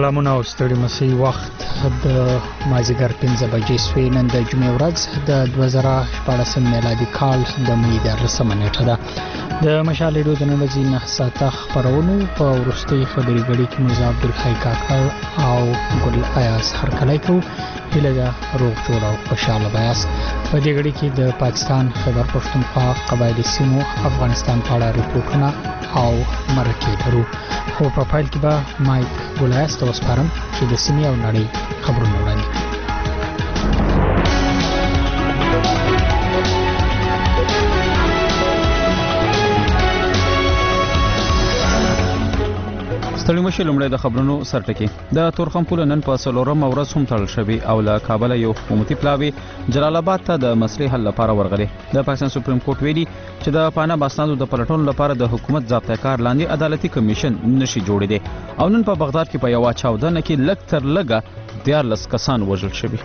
سلامونه او ستړي مسي وخت د مازیګر 15 بجې سوی نن د جمعې ورځ د 2014 میلادي کال د مې 13 نیټه ده. د مشال ریډیو د نن ورځې 9 ساعته خبرونو په وروستي خبري غړي کې مرزا عبدالحی کاکړ او ګل ایاز هرکلی کو هله دا روغ جوړ او خوشاله بیاس. په دې غړي کې د پاکستان خیبر پښتونخوا قبایلی سیمو افغانستان په اړه ریپورتونه او مرکې لرو. خو په پایل کې به مایک ګولایس ته وسپارم چې د سیمې او نړۍ خبرونه وړاندې کړي. ستړي مشه لومړی د خبرونو سرټکی. د تورخم پل نن په څلورم ورځ هم تړل شوی او له کابل یو حکومتي پلاوی جلال آباد ته د مسلې حل لپاره ورغلی. د پاکستان سپریم کورټ ویلي چې د پانا باسنادو د پلټون لپاره د حکومت ضابطه کار لاندې عدالتي کمیشن نشي جوړیدي او نن په بغداد کې په یو چاودنه کې لږ تر لږه 14 کسان وژل شوي.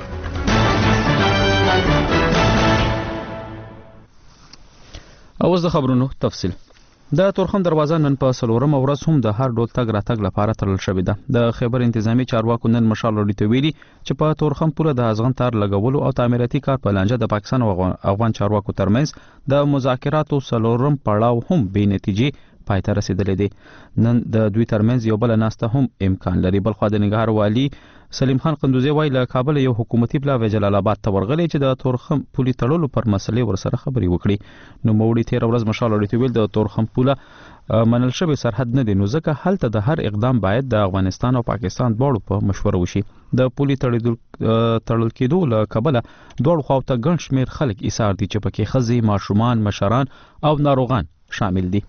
اوس د خبرونو تفصیل. د تورخم دروازه نن په څلورم ورځ هم د هر ډول تګ راتګ لپاره تړل شوې ده. د خیبر انتظامی چارواکو نن مشال وړي ته ویلي چې په تورخم پوله د ازغن تار لګولو او تعمیراتي کار په لانجه د پاکستان او افغان چارواکو ترمنځ د مذاکراتو څلورم پړاو هم بې نتیجې پای ته رسیدلی دی. نن د دوی ترمنځ یو بل ناسته هم امکان لري. بلخو د نګهار والی سلیم خان قندوزی وایي له کابل یو حکومتي پلاوی جلال آباد ته ورغلی چې د تورخم پولي تړلو پر مسلې ورسره خبرې وکړي. نو موړي 13 ورځ مشال وړي ته ویل د تورخم پوله منل شوی سرحد نه دی، نو ځکه هلته د هر اقدام باید د افغانستان او پاکستان دواړو په مشوره وشي. د پولي تړل کېدو له کابل دواړو خواو ته ګڼ شمېر خلک ایثار دي چې پکې ښځې، ماشومان، مشران او ناروغان شامل دي.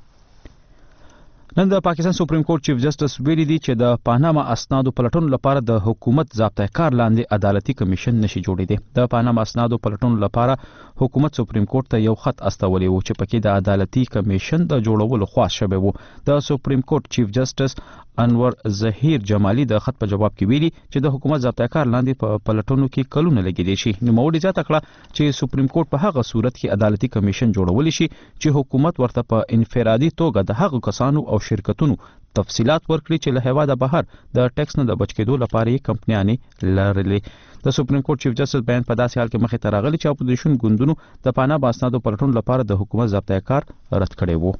نن د پاکستان سپریم کورټ چیف جسټس ویلي دی چې د پاناما اسنادو پلټون لپاره د حکومت ضابطه کار لاندې عدالتي کمیشن نشي جوړیدي. د پاناما اسنادو پلټون لپاره حکومت سپریم کورټ ته یو خط استولی و چې پکې د عدالتي کمیشن د جوړولو خواست شوی و. د سپریم کورټ چیف جسټس انور ظهیر جمالی د خط په جواب کې ویلي چې د حکومت ضابطه کار لاندې په پلټونو کې کلونه لګیدي شي. نو موړي زیاته کړه چې سپریم کورټ په هغه صورت کې عدالتي کمیشن جوړول شي چې حکومت ورته په انفرادي توګه د هغو کسانو او شرکتونو تفصيلات ورکړي چې له هیواده بهر د ټیکس نه د بچ کېدو لپاره یې کمپنیانې لرلې. د سپریم کورټ چیف جسټس بیان په داسې حال کې مخې ته راغلی چې اپوزیشن ګوندونو د پانا باسنادو پلټون لپاره د حکومت ضابطه کار رد کړی وو.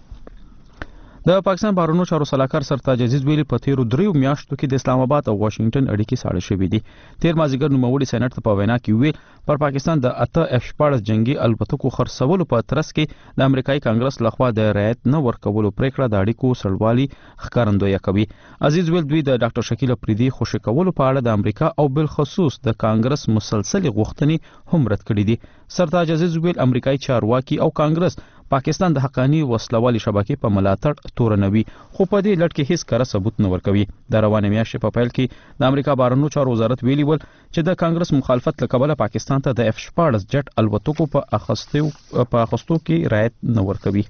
د پاکستان بهرنیو چارو سلاکار سرتاج عزیز ویلي په تیرو 3 میاشتو کې د اسلام آباد او واشنگټن اړیکې ساړه شوې دي. تیر مازیګر نوموړي سېنات ته په وینا کې ویل پر پاکستان د 8F-14 جنگي الوتکو خرڅولو په ترڅ کې د امریکایي کانګرس لخوا د رعایت نه ورکولو پریکړه د اړیکو سړوالي ښکارندویي کوي. عزیز ویل دوی د ډاکټر شکیل افریدي خوشی کولو په اړه د امریکا او بالخصوص د کانګرس مسلسل غوښتنې هم رد کړې دي. سرتاج عزیز ویل امریکایي چارواکي او کانګرس پاکستان د حقانی وسلوالي شبکې په ملاتړ تورنوي، خو په دې لړ کې هیڅ کار ثبوت نه ورکوي. د روانې میاشتې په پیل کې د امریکا بهرنیو چارو وزارت ویلي ول چې د کانګرس مخالفت له کبله پاکستان ته د F-14 جټ الوتکو په اخستو کې رعایت نه ورکوي.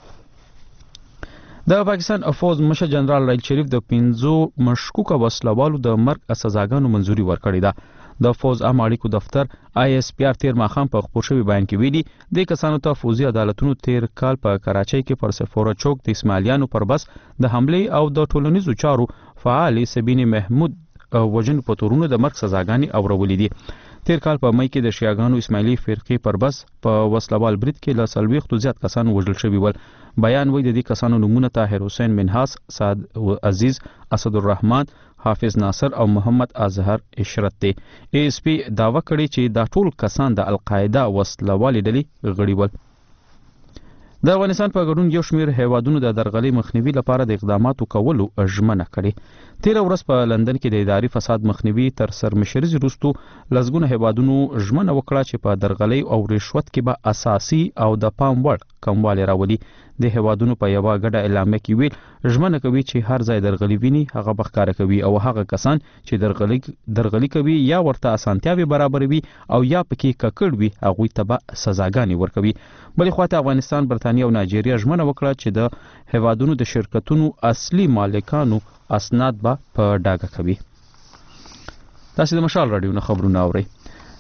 د پاکستان افوز مشر جنرال راحیل شریف د 15 مشکوکه وسلوالو د مرګ سزاګانو منځوري ورکړې ده. د فوز عام اړیکو دفتر ISPR تیر ماخام په خبر شوی بیان کې ویلي د کسانو ته فوزي عدالتونو تیر کال په کراچۍ کې پر سفوره چوک د اسماعیلیانو پر بس د حمله او د ټولنیزو چارو فعال سبینه محمود وجن په تورونو د مرګ سزاګانی اورولې دي. تیر کال په مې کې د شیعاګانو اسماعیلی فرقې پر بس په وسلوال برید کې له 40 زیات کسان وژل شوي ول. بیان وایي د دې کسانو نمونه طاهر حسین منحاس، سعد عزیز، اسد الرحمن، حافظ ناصر او محمد اظهر اشرت دی. ASP داوا کړی چې دا ټول کسان د القاعده وسلوالي ډلې غړي ول. د افغانستان په ګډون یو شمېر هیوادونو د درغلي مخنیوي لپاره د اقداماتو کولو ژمنه کړې. تیر ورځ په لندن کې د اداري فساد مخنیوي تر سرمشري وروسته لزګونه هیوادونو ژمنه وکړه چې په درغلي او رشوت کې به اساسي او د پام وړ کموالی راولي. د هیوادونو په یوه ګډه اعلامیه کې ویل ژمنه کوي چې هر ځای درغلي ویني هغه بخکاره کوي او هغه کسان چې درغلي کوي یا ورته اسانتیاوي برابروي او یا پکې ککړ وي هغه ته به سزاګانې ورکوي. بلې خواته افغانستان، برتانیا او نایجیریا ژمنه وکړه چې د هیوادونو د شرکتونو اصلي مالکانو اسناد به په ډاګه کوي. تاسو د مشال رادیو نه خبرونه اورئ.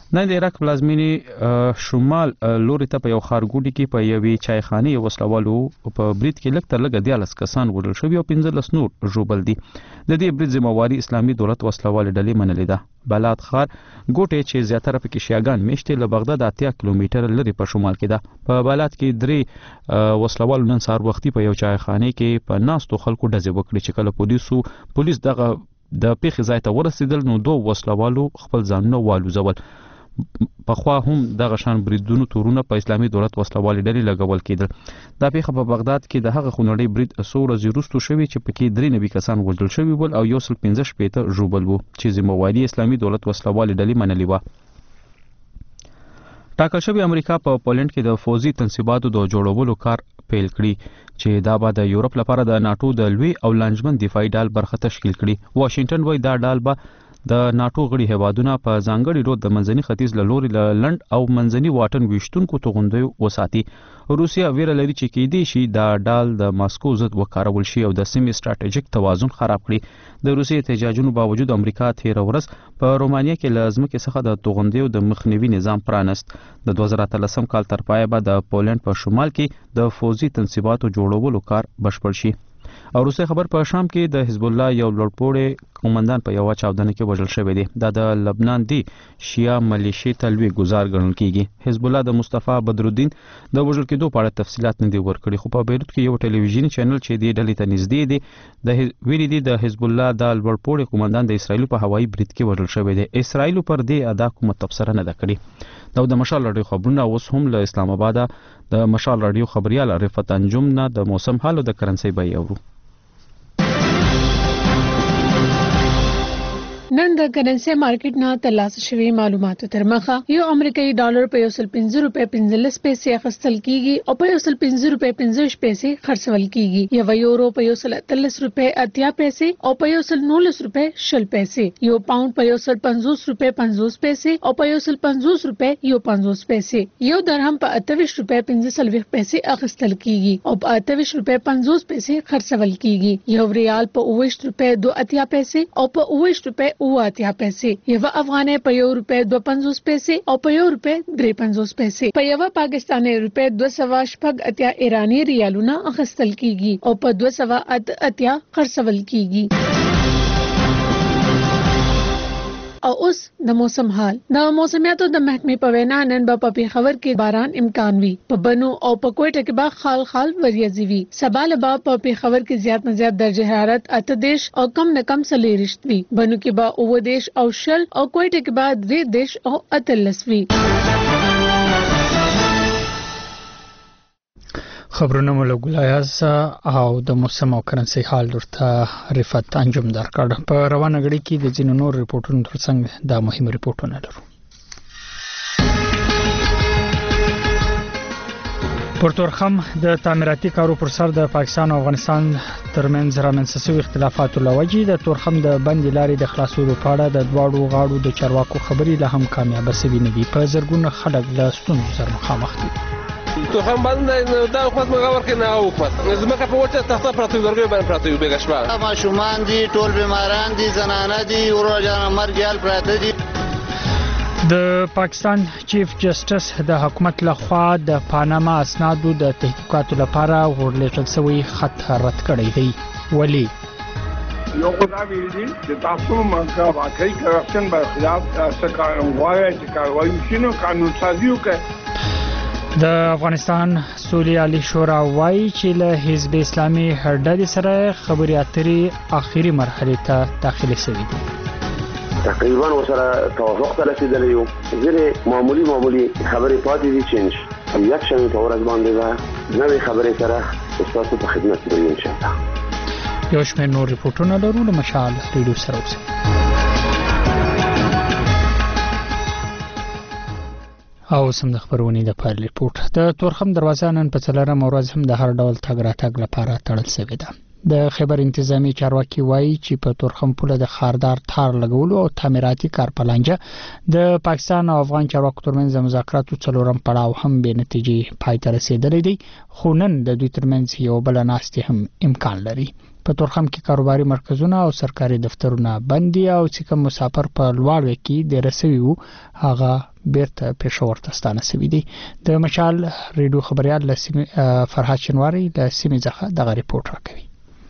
نن د عراق پلازمینی شمال لوري ته په یو خارګوډي کې په یوې چایخانه یو وسلوالو په برید کې لږ تر لږه 14 کسان وژل شوي او 15 نور ژوبل دي. د دې برید ذمہواری اسلامي دولت وسلوال ډلې منلې ده. بلاد خار ګوټه چې زیاتره پکې شیعاګان میشته له بغداد 80 کیلومتر لري په شمال کې ده. په بلاد کې درې وسلوال نن سهار وختي په یو چایخانه کې په ناستو خلکو ډزې وکړي چې کله پولیس دغه د پیښې ځای ته ورسېدل نو دوه وسلوالو خپل ځانونه والوزول. په خوا هم دغه شان بریدونو تورونه په اسلامي دولت وسلوالې ډلې لګول کېدل. دا پیښه په بغداد کې د هغه خونړۍ برید څو ورځې وروسته شوې چې پکې 93 کسان وژل شوي ول او 115 ژوبل وو چې ذمہواری اسلامي دولت وسلوالې ډلې منلې وه. ټاکل شوی امریکا په پولند کې د فوزي تنصیباتو د جوړولو کار پیل کړي چې دا به د یورپ لپاره د ناتو د لوی او لنجمن دفاعي ډال برخه تشکیل کړي. واشنگټن وایي دا ډال به د ناتو غړي هیوادونه په ځانګړي ډول د منځني ختیځ له لوري له لند او منځني واټن ویشتونکو توغندیو وساتي. روسیا ویره لري چې کېدې شي دا ډال د ماسکو ضد وکارول شي او د سیمې ستراتیژیک توازن خراب کړي. د روسیې احتجاجونو باوجود امریکا تیر ورځ په رومانیا کې له ځمکې څخه د توغندیو د مخنیوي نظام پرانست. د 2013 کال تر پایه به د پولند په شمال کې د فوزي تنصیباتو جوړولو کار بشپړ شي. او روسي خبر په شام کې د حزب الله یو لوړپوړی قومندان په یو چاودنه کې وژل شوی دی. دا د لبنان دی شیعه ملیشي تلوي گزار ګڼل کیږي. حزب الله د مصطفی بدرالدین د وژل کېدو په اړه تفصيلات نه دی ورکړي خو په بیروت کې یو ټلویزیونی چینل چې دی ډلې ته نږدې دی د ویلي دی د حزب الله د لوړپوړی قومندان د اسرایل په هوایي برید کې وژل شوی دی. اسرایل پر دې ادا کوم تبصره نه ده کړې. دا د مشال رادیو خبرونه اوس هم له اسلام آباد د مشال رادیو خبريال رفعت انجم نه د موسم حال او د کرنسي بیه اورو. نن د کرنسي مارکیټ نه ترلاسه شوی معلوماتو تر مخه یو امریکایي ډالر په 105 روپے 15 پیسې اخیستل کیږي او په 105 روپے 15 پیسې خرڅول کیږي. یو یورو په 143 روپے 80 پیسې او په 119 روپے 10 پیسې. یو پاوند په 150 روپے 50 پیسې او په 150 روپے 50 پیسې. یو درهم په 28 روپے 45 پیسې اخیستل کیږي او په 28 روپے 50 پیسې خرڅول کیږي. یو ریال په 29 روپے 2 پیسې او په 29 روپے 8 پیسې. یو افغانۍ په 1 روپے 2.50 پیسې او په 1 روپے 3.50 پیسې. په یو پاکستاني روپے 280 ایرانی ریالونه اخیستل کیږي او په 280 خرڅول کیږي. او اوس د موسم حال. د موسمیاتو د محکمې په وینا نن په پیښور کې باران امکان وي. په بنو او په کوټه کې به خال وریځي وي. سبا له په پیښور کې زیات نه زیات درجه حرارت 8 او کم نه کم 40 وي. بنو کې به 9 او 10 او کوټه کې به 2 او 13 وي. خبرونه مو له ګلایاز او د موسم او کرنسي حال ورته رفعت انجم درکړ. په روانه غړي کې د ځینو نور ریپورتونو ترڅنګ دا مهم ریپورتونه لرو. پر تورخم د تعمیراتي کارو پر سر د پاکستان او افغانستان ترمنځ رامنځته شوی اختلافاتو لوجې د تورخم د بندي لارې د خلاصولو په اړه د دواړو غاړو د چارواکو خبرې له هم کامیاب شوي نه دي. په زرګونو خلک له ستونزو سره مخامخ دي. تو هم باندې دا حکومت مغاور کې نه حکومت زمکه په وچه تخته پراته درګي باندې پراته یو بیګ شپه ما شومان دي ټول بیماران دي زنانه دي ورجان مرګیال پراته دي. د پاکستان چیف جسټس د حکومت لخوا د پاناما اسنادو د تحقیقاتو لپاره ورلېږل شوی خط رد کړی دی. ولی یو خدای ویلي چې تاسو مونږه واقعي کرپشن په خلاف څه غواړي چې کاروایی وشي قانون سازي وکړي. د افغانستان سولې عالی شورا وایي چې له حزب اسلامي هرډلې سره خبرې اترې اخیری مرحله ته داخله شوې دي. تقریبا وسره توافق ته رسیدلی یو. ځینې معمولی خبرې پاتې دي چې یک شنبه په ورځ باندې به نوې خبرې سره تاسو په خدمت کې یو ان شاء الله. یو شمېر نور ریپورتونه لرو له مشال ریډیو سره اوسئ. او سم د خبرونې د پایل ریپورت. د تورخم دروازه نن په څلورم ورځ هم د هر ډول تګ راتګ لپاره تړل شوې ده. د خیبر انتظامی چارواکي وایي چې په تورخم پوله د خاردار تار لګولو او تعمیراتي کار په لانجه د پاکستان او افغان چارواکو ترمنځ مذاکراتو څلورم پړاو هم به نتیجې پای ته رسیدلی دی. خو نن د دوی ترمنځ یو بل ناستې هم امکان لري. په تورخم کې کاروباري مرکزونه او سرکاري دفترونه بند دي او چې کوم مسافر په لوړ کې د رسوي وو هغه بیرته پېښور ته ستانه شوی دی. د مشال ریډیو خبريال فرحات شنواری د سیمې ځخه دغه ریپورت راکوي.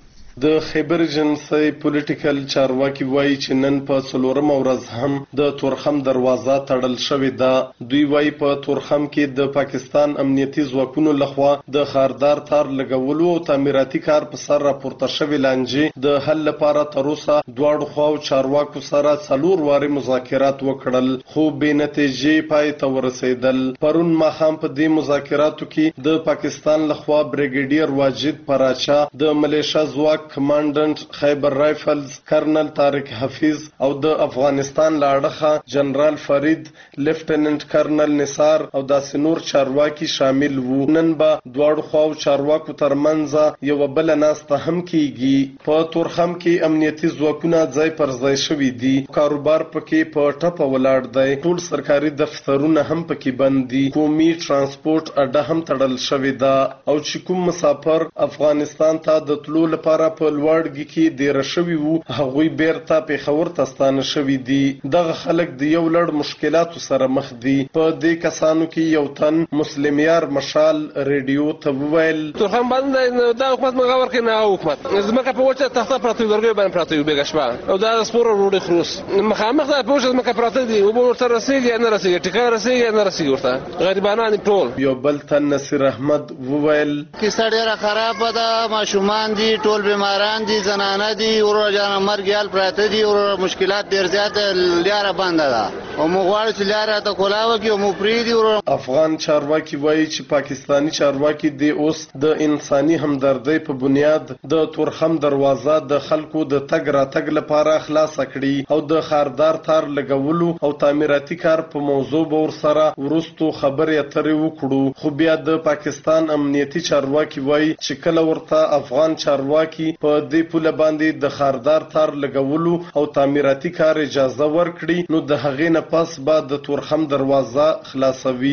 د خیبر ایجنسی پولیټیکل چارواکي وایي چې نن په څلورم ورځ هم د تورخم دروازه تړل شوې ده. دوی وایي په تورخم کې د پاکستان امنیتي ځواکونو لخوا د خاردار تار لګولو او تعمیراتي کار په سر راپورته شوې لانجې د حل لپاره تر اوسه دواړو خواو چارواکو سره څلور واري مذاکرات وکړل خو بې نتیجې پای ته ورسېدل. پرون ماښام په دې مذاکراتو کې د پاکستان لخوا بریګیډیر واجد پراچا د ملیشیا ځواک کمانډنټ خیبر رایفلز کرنل طارق حفیظ او د افغانستان لاړخه جنرال فرید لیفټیننټ کرنل نثار او داسې نور چارواکي شامل وو. نن به دواړو خواو چارواکو ترمنځ یو بل ناسته هم کیږي. په تورخم کې امنیتي ځواکونه ځای پر ځای شوي دي. کاروبار پکې په ټپه ولاړ دی. ټول سرکاري دفترونه هم پکې بند دي. قومي ترانسپورت اډه هم تړل شوې ده او چې کوم مسافر افغانستان ته د تلو لپاره په لوړګي کې ډیر شوی وو هغوی بیرته پېښور ته ستانه شوی دي. دغه خلک د یو لړ مشکلاتو سره مخ دي. په دې کسانو کې یو تن مسلم یار مشال ریډیو ته وویل تورخم باندې دا حکومت مګا ورکې نه حکومت زمکه په وچه تخته پراته ورګي باندې پراته بیګ شپه او دا سپور وروډي خروس مخامخ دا په وچه زمکه پراته دي او ورته رسیږي نه رسیږي ټیکا رسیږي نه رسیږي ورته غریبانان ټول. یو بل تن نصیر احمد وویل کیسه ډیره خراب ده. ماشومان دي ټول بیماران دي زنانه دي ورو جان مرګیال پراته دي او مشکلات ډیر زیات لاره بنده ده او موږ غواړو چې لاره ته کولاو کې مو پریدي. افغان چارواکي وایي چې پاکستانی چارواکي د اوس د انساني همدردۍ په بنیاد د تورخم دروازه د خلکو د تګ راتګ لپاره خلاص کړي او د خاردار تار لګولو او تعمیراتي کار په موضوع به ورسره ورستو خبرې اترې وکړو. خو بیا د پاکستان امنیتي چارواکي وایي چې کله ورته افغان چارواکي په دې پوله باندې د خاردار تار لګولو او تعمیراتي کار اجازه ورکړي نو د هغې نه پس به د تورخم دروازه خلاصوي.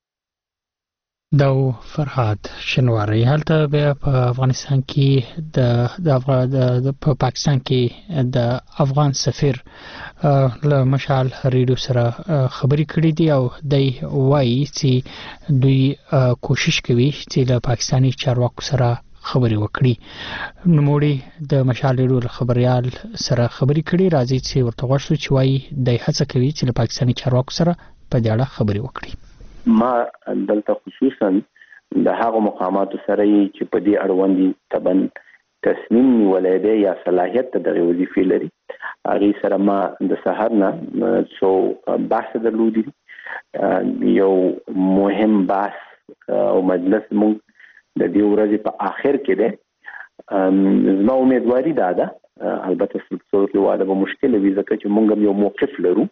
دا فرحات شنواری. هلته بیا په افغانستان کې د پاکستان کې د افغان سفیر له مشال ریډیو سره خبرې کړې دي او دوی وایي چې دوی کوشش کوي چې له پاکستانی چارواکو سره خبرې وکړي. نوموړي د مشال ریډیو خبريال سره خبرې کړې راځي چې ورته غوښتل چې وایي د هڅه کوي چې له پاکستانی چارواکو سره په دې اړه خبرې وکړي. ما دلته خصوصا د هغو مقاماتو سره چې په دې اړوند تبن تصمیم نیولای دی یا صلاحیت د وظیفې لري هغه سره ما د سحر نه سو بحث درلودي. یو مهم بحث او مجلس مونږ د دې ورځې په آخر کې ده. زما امیدواري ده البته څه واده به مشکل وي ځکه چې مونږ یو موقف لرو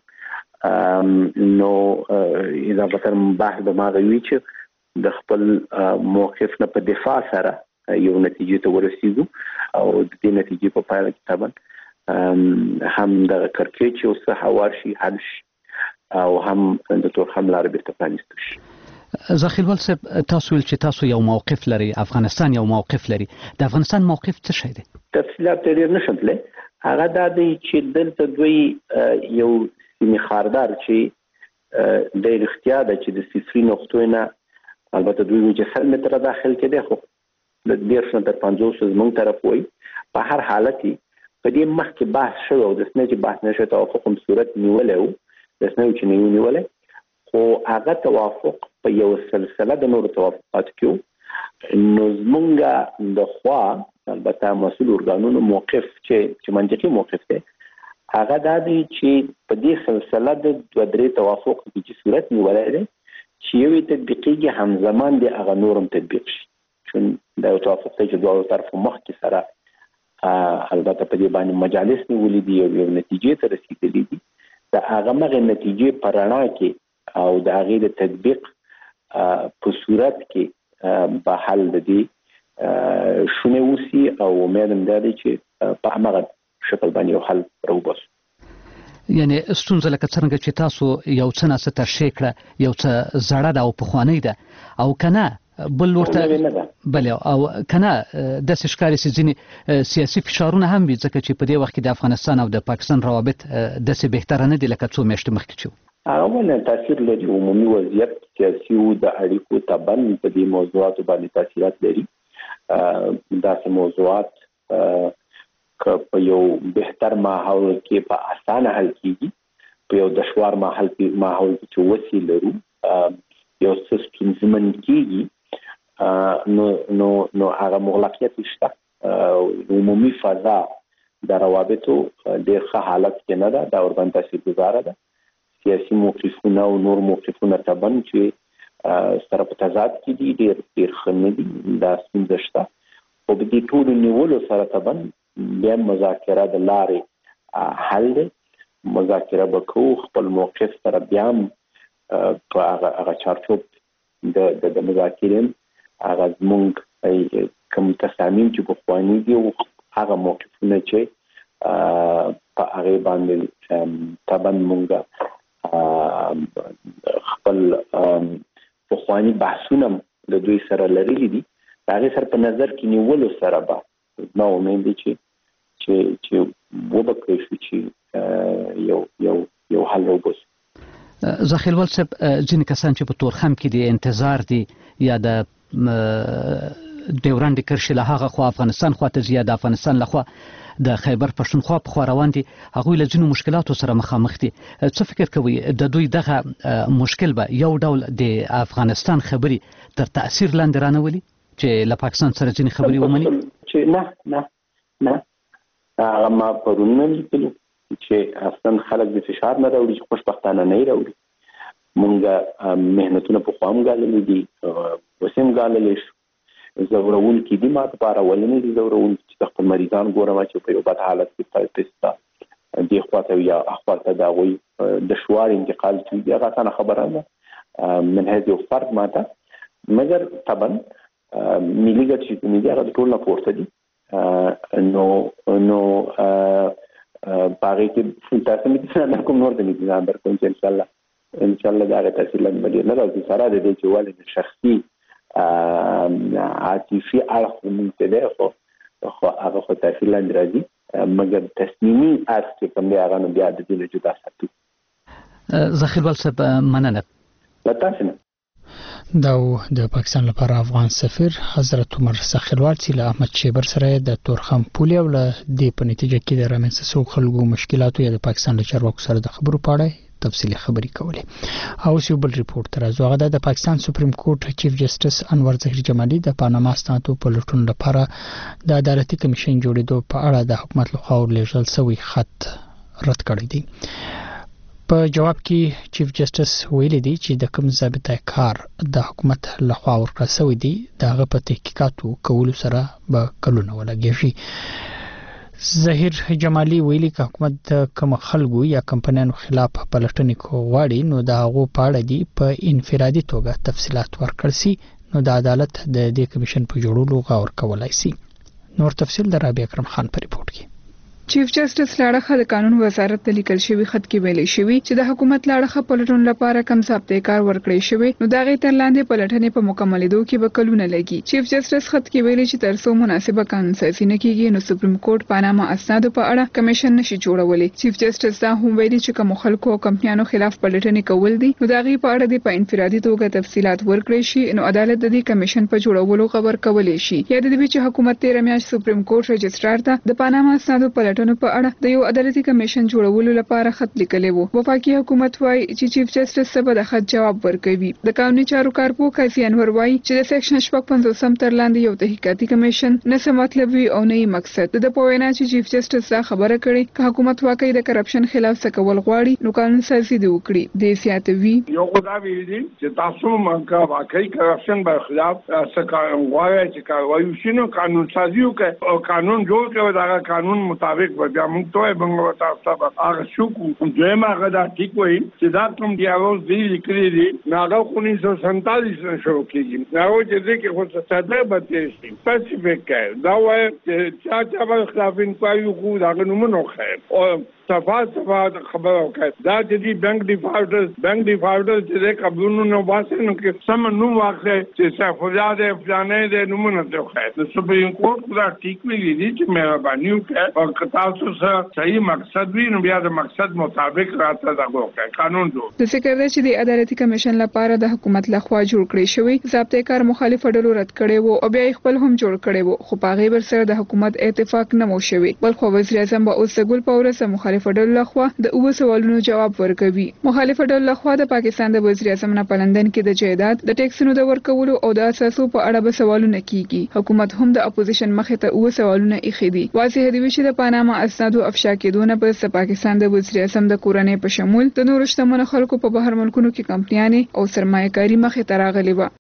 نو اذا بتر بحث به ما غوي چې د خپل موقف نه په دفاع سره یو نتیجه ته ورسیږو او د دې نتیجې په پایله کې طبعا هم د کرکټ او څه حوار شي حل او هم د تورخم لار بیرته پرانیستل شي. زخیلوال صاحب تاسو ول چې تاسو یو موقف لري افغانستان یو موقف لري د افغانستان موقف څه شي دی؟ تفصیلات ډیر نشم تللی. هغه دا دی چې دلته دوی یو سیمه خاردار چې د اختیار د چې د صفري نقطو نه البته دوی چې 100 متره داخل کې دی خو د 150 تر 500 زمونږ طرف وای په هر حالت په دې مخ کې بحث شو او د سنې چې بحث نشو توافق هم صورت نیولې وو د سنې چې نیولې خو هغه توافق په یو سلسله د نور توافقات کې نو زمونږ د خوا البته مسؤل ارګانونو موقف چې منطقي موقف دی هغه دا دی چې په دې سلسله د دوه درې توافق کې صورت نیولای دی چې یو تطبیقي همزمان دی هغه نورم تطبیق شي چون دا توافق چې دوه طرفو مخ کې سره البته په دې باندې مجالس نیولې دي او یو نتیجې ته رسیدلې دي دا هغه مغه نتیجې پرانا کې او دا غیر تطبیق په صورت کې به حل دي شونه وسی او امیدم دا دی چې په هغه شکل باندې یو حل راوباسو. یعنی ستونزه لکه څنګه چې تاسو یو څه نه ستر شي کړه یو څه زړه ده او پخوانی ده او کنه بل ورته بل او کنه د ښکاری سيزنی سیاسي فشارونه هم وي ځکه چې په دې وخت کې د افغانستان او د پاکستان روابط د څه بهتر نه دي لکه څو میاشتې مخکې چې اوله تاثیر لري عمومي وضعیت سیاسي او د اړیکو تبن په دې موضوعاتو باندې تاثیرات لري دا سه موضوعات په یو بهتر ماحول کې په اسانه حل کیږي په یو دشوار ماحول کې وسی لرو یو سیستم زمن کیږي نو هغه مغلقیت شته عمومي فضا د روابطو ډېر ښه حالت کې نه ده دا ورباندې تاثیرګذاره ده سیاسي موقفونه او نور موقفونه تبن چې سره په تضاد کې دي ډېر ښه نه دي دا ستونزه شته او په دې ټولو نیولو سره تبن بیا مذاکره د لارې حل دی مذاکره وکړو خپل موقف سره بیا په هغه چارچوب د مذاکرې هغه زمونږ کوم تصامیم چې په خواني دي او هغه موقفونه چې په هغه باندې تبن مونږ خپل په خواني بحثونه د دوی سره لري دي هغه سره په نظر کې نیولو سره به نو امید دي چې وبکې شو چې یو حل وبس ځخیلوال صاحب ځینې کسان چې په تورخم کې دي انتظار دي یا د ډیورند کرښې له هغه خو افغانستان خواته زیات افغانستان له خوا د خیبر پښتونخوا په خوا روان دي هغه له ځینو مشکلاتو سره مخامخ دي څه فکر کوي د دوی دغه مشکل به یو ډول د افغانستان خبري تر تاثیر لاندې رانولي چې له پاکستان سره ځینې خبري ومني چې نه هغه ما پرونه لیکلو چې اصلا خلک د فشار نه راوړي چې خوشبختانه نه راوړي مونږ مهنتونه په خوام غاللې دي وسیم غاللې زورول کې دي ما لپاره ولني دي زورول چې خپل مریضان ګورم چې په یو بد حالت کې پاتې دي خواته یا اخواته دا وي د شوار انتقال کیږي هغه څنګه خبره ده من هذه فرد ماته مګر طبعا ملي ګټې چې هغه ټول نه پورته دي نو باغې کې تاسو مې څنګه کوم نور د نظام درکوم چې ان شاء الله دا تاثیر لري نه راځي سره د دې چې ولې شخصي عاطفي اړخ ممکنه خو هغه خو تاثیر لري مګر تصمیمي اړخ چې کوم دی هغه بیا د دې جدا ساتي ځخیلوال صاحب مننه لطفاً دا د پاکستان لپاره افغان سفیر حضرت عمر ځخیلوال چې له احمد شیبر سره د تورخم پولې او له دې په نتیجه کې د رامنځته شوو خلکو مشکلاتو یا د پاکستان له چارواکو سره د خبرو په اړه تفصیلی خبري کولې او یو بل ریپورت راځو هغه د پاکستان سپریم کورټ چیف جسټس انور ظهیر جمالي د پاناما ستاتو په لټون لپاره د عدالتي کمیشن جوړېدو په اړه د حکومت لخوا ورلېږل شوی خط رد کړی دی په جواب کې چیف جسټس ویلي دی چې د کوم ضابطه کار د حکومت لخوا ورکړل شوی دی دغه په تحقیقاتو کولو سره به کلونه ولګیږي ظهیر جمالي ویلي چې حکومت د کوم خلکو یا کمپنیانو خلاف پلټنې کوي نو د هغه په اړه دی په انفرادي توګه تفصيلات ورکړل شي نو د عدالت د دې کمیشن په جوړولو غور کولای شي نور تفصیل د رابعه اکرم خان په ریپورت کې چیف جسټس لاړه د قانون وزارت ته لیکل شوی خط کې ویلي شوی چې د حکومت لاړه پلټون لپاره کم ضابطه کار ورکړی شوی نو دا غي تر لاندې پلټنې په مکملېدو کې به کلونه لګي چیف جسټس خط کې ویلي چې تر څو مناسبه قانون سازي نه کیږي نو سپریم کورټ پاناما اسناد په اړه کمیشن نشي جوړولای چیف جسټس دا هم ویلي چې کوم خلکو او کمپنیانو خلاف پلټنې کول دي نو دا غي په اړه د انفرادي توګه تفصيلات ورکړي شي نو عدالت د دې کمیشن په جوړولو خبر کولای شي یا د دې چې حکومت 13 میاشت سپریم کورټ رجسترار ته د پاناما اسناد پلټنو په اړه د یو عدالتي کمیشن جوړولو لپاره خط لیکلی وو وفاقي حکومت وايي چې چیف جسټس سبا د خط جواب ورکوي د قانوني چارو کارپو قاضي انور وايي چې د سیکشن 55 تر لاندې یو تحقیقاتي کمیشن نه څه مطلب وي او نه مقصد د پوینا چې چیف جسټس دا خبره کړي چې حکومت واقعي د کرپشن خلاف څه کول غواړي نو قانون سازي دی وکړي د سیاتوي یو خدای ویل دي چې تاسو مونږه واقعي کرپشن پر خلاف څه کار غواړي چې کاروي وشینو قانون سازي وکړي او قانون جوړ کړي دا قانون مطابق بیا موږ ته بنګو تاسو هغه شو دویمه غدا ټیک وای چې دا کوم ډیالوګ دی لیکلي دي ناغه 1947 نه شروع کیږي نو چې کې خو څه ده به شي سپیسیفیک دا وای چې چا به خلاف انکوایو کو دا نو منو خیر او صفا خبره وکړه دا چې بانک ډیفالټر چې قبلونو نو واسه نو کې سم نو واخله چې صفوزاد فلانه دې نمونه ته وکړه د سپریم کورټ دا ټیک ویلي دي چې مهرباني وکړه او تاسو سره صحیح مقصد وي نو بیا د مقصد مطابق راته دا وکړه قانون جوړ د ذکر دی چې د عدالتي کمیشن لپاره د حکومت لخوا جوړ کړی شوی ضابطه کار مخالف ډلو رد کړي وو او بیا خپل هم جوړ کړي وو خو په غیبر سره د حکومت اتفاق نه مو شوی بلخو وزیر اعظم به اوس د ګل پاورس مخالف ډلو لخوا د اوه سوالونو جواب ورکوي مخالف ډلو لخوا د پاکستان د وزیر اعظم نه په لندن کې د جایداد د ټیکسونو د ورکولو او د اساسو په اړه به سوالونه کیږي حکومت هم د اپوزیشن مخې ته اوه سوالونه ایښي دي واضح دی چې د پاناما اسنادو افشا کېدونه په پاکستان د وزیر اعظم د کورنۍ په شمول د نورو شتمنو خلکو په بهر ملکونو کې کمپنیانې او سرمایه‌کاري مخې ته راغلي و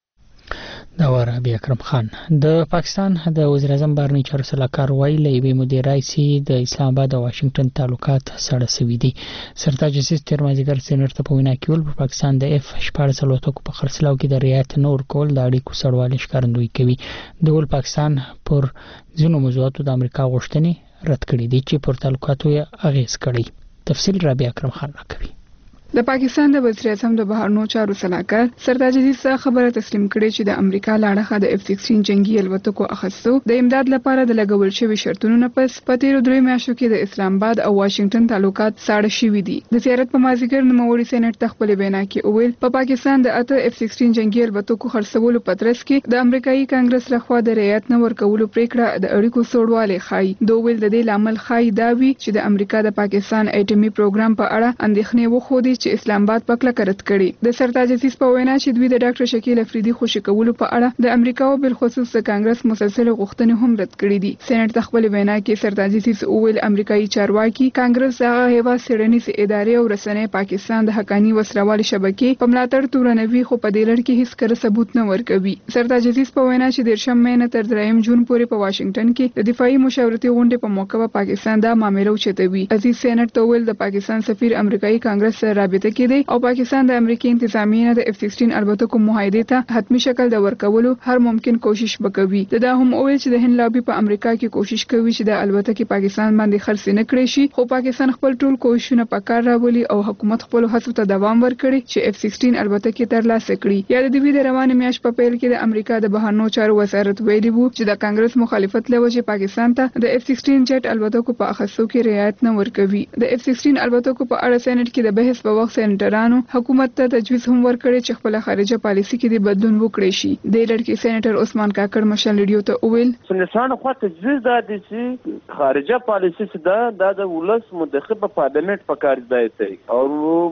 دا ورابي اکرم خان د پاکستان د وزیر اعظم بهرنی چارو سلاکار ویلي وی مدیر رئیسي د اسلام آباد او واشنگټن تعلقات سره سوي دي سرتاج عزیز ترمازیګر سېنات ته په وینا کې ول په پاکستان د F-14 الوتکو په خرڅلاو کې د رعایت نور کول د اړیکو سړوالي ښکارندوی کوي د ول پاکستان پر ځینو موضوعاتو د امریکا غوښتنې رد کړې دي چې پر تعلقاتو یې اغیز کړی تفصیل رابع اکرم خان راکوي د پاکستان د وزیر اعظم د بهرنیو چارو سلاکار سرتاج عزیز خبره تسلیم کړې چې د امریکا لاړه د F-16 جنگي الوتکو اخیستو د امداد لپاره د لګول شوی شرطونو نه پس په تیرو درې میاشتو کې د اسلام آباد او واشنگټن تعلقات ساړه شوي دي د زیارت په مازیګر نوموړي سېنات ته خپل وینا کې وویل په پاکستان د F-16 جنگي الوتکو خرڅولو په ترڅ کې د امریکایي کانګرس لخوا د رعایت نه ورکولو پریکړه د اړیکو سړواله خای دوه ویل د دې لامل خای دا وی چې د امریکا د پاکستان اټومي پروګرام په اړه اندېښنې وخوندي چې اسلام آباد په کلک رد کړي د سرتاج عزیز په وینا چې دوی د ډاکټر شکیل افریدي خوشی کولو په اړه د امریکا او بل خصوص د کانګرس مسلسل غوښتنې هم رد کړې دي سېنات خپل وینا کې سرتاج عزیز وویل امریکایي چارواکي کانګرس هغه هیواد سړنیز ادارې او رسنۍ پاکستان د حقانی وسروالي شبکې په ملاتړ تورنوي خو په دې لړ کې هیڅ کر ثبوت نه ورکوي سرتاج عزیز په وینا چې د شم مې نه تر 3 جون پورې په واشنگټن کې د دفاعي مشاورتي غونډې په موقع په پاکستان دا معاملې اوچتوي عزیز سېنات ته ویل د پاکستان سفیر امریکایي کانګرس سره رابطه کوي او پاکستان د امریکای انتظامیه د F-16 الوتکو معاهده ته حتمی شکل د ورکولو هر ممکن کوشش وکوي دا هم اول چې د هند لابي په امریکا کې کوشش کوي چې د الوتکې پاکستان باندې خرڅ نه کړي شي خو پاکستان خپل ټول کوششونه په کار راولي او حکومت خپل هڅو ته دوام ورکړي چې F-16 الوتکې ترلاسه کړي یا د دې روانه میاشت په پیل کې د امریکا د بهرنیو چارو وزارت ویلي وو چې د کانګرس مخالفت لوجه پاکستان ته د F-16 جټ الوتکو په اخیستو کې رعایت نه ورکوي د F-16 الوتکو په اړه سېنات کې د بحث په وخت سېنټرانو حکومت ته تجویز هم ورکړي چې خپل خارجه پالیسي کې د بدلون وکړي شي د لړکی سېناتر عثمان کاکړ مشال ریډیو ته وویل سنسان خو تجویز دا دي چې خارجه پالیسي څخه د ولس منتخب په پارلیمنت په کار دی او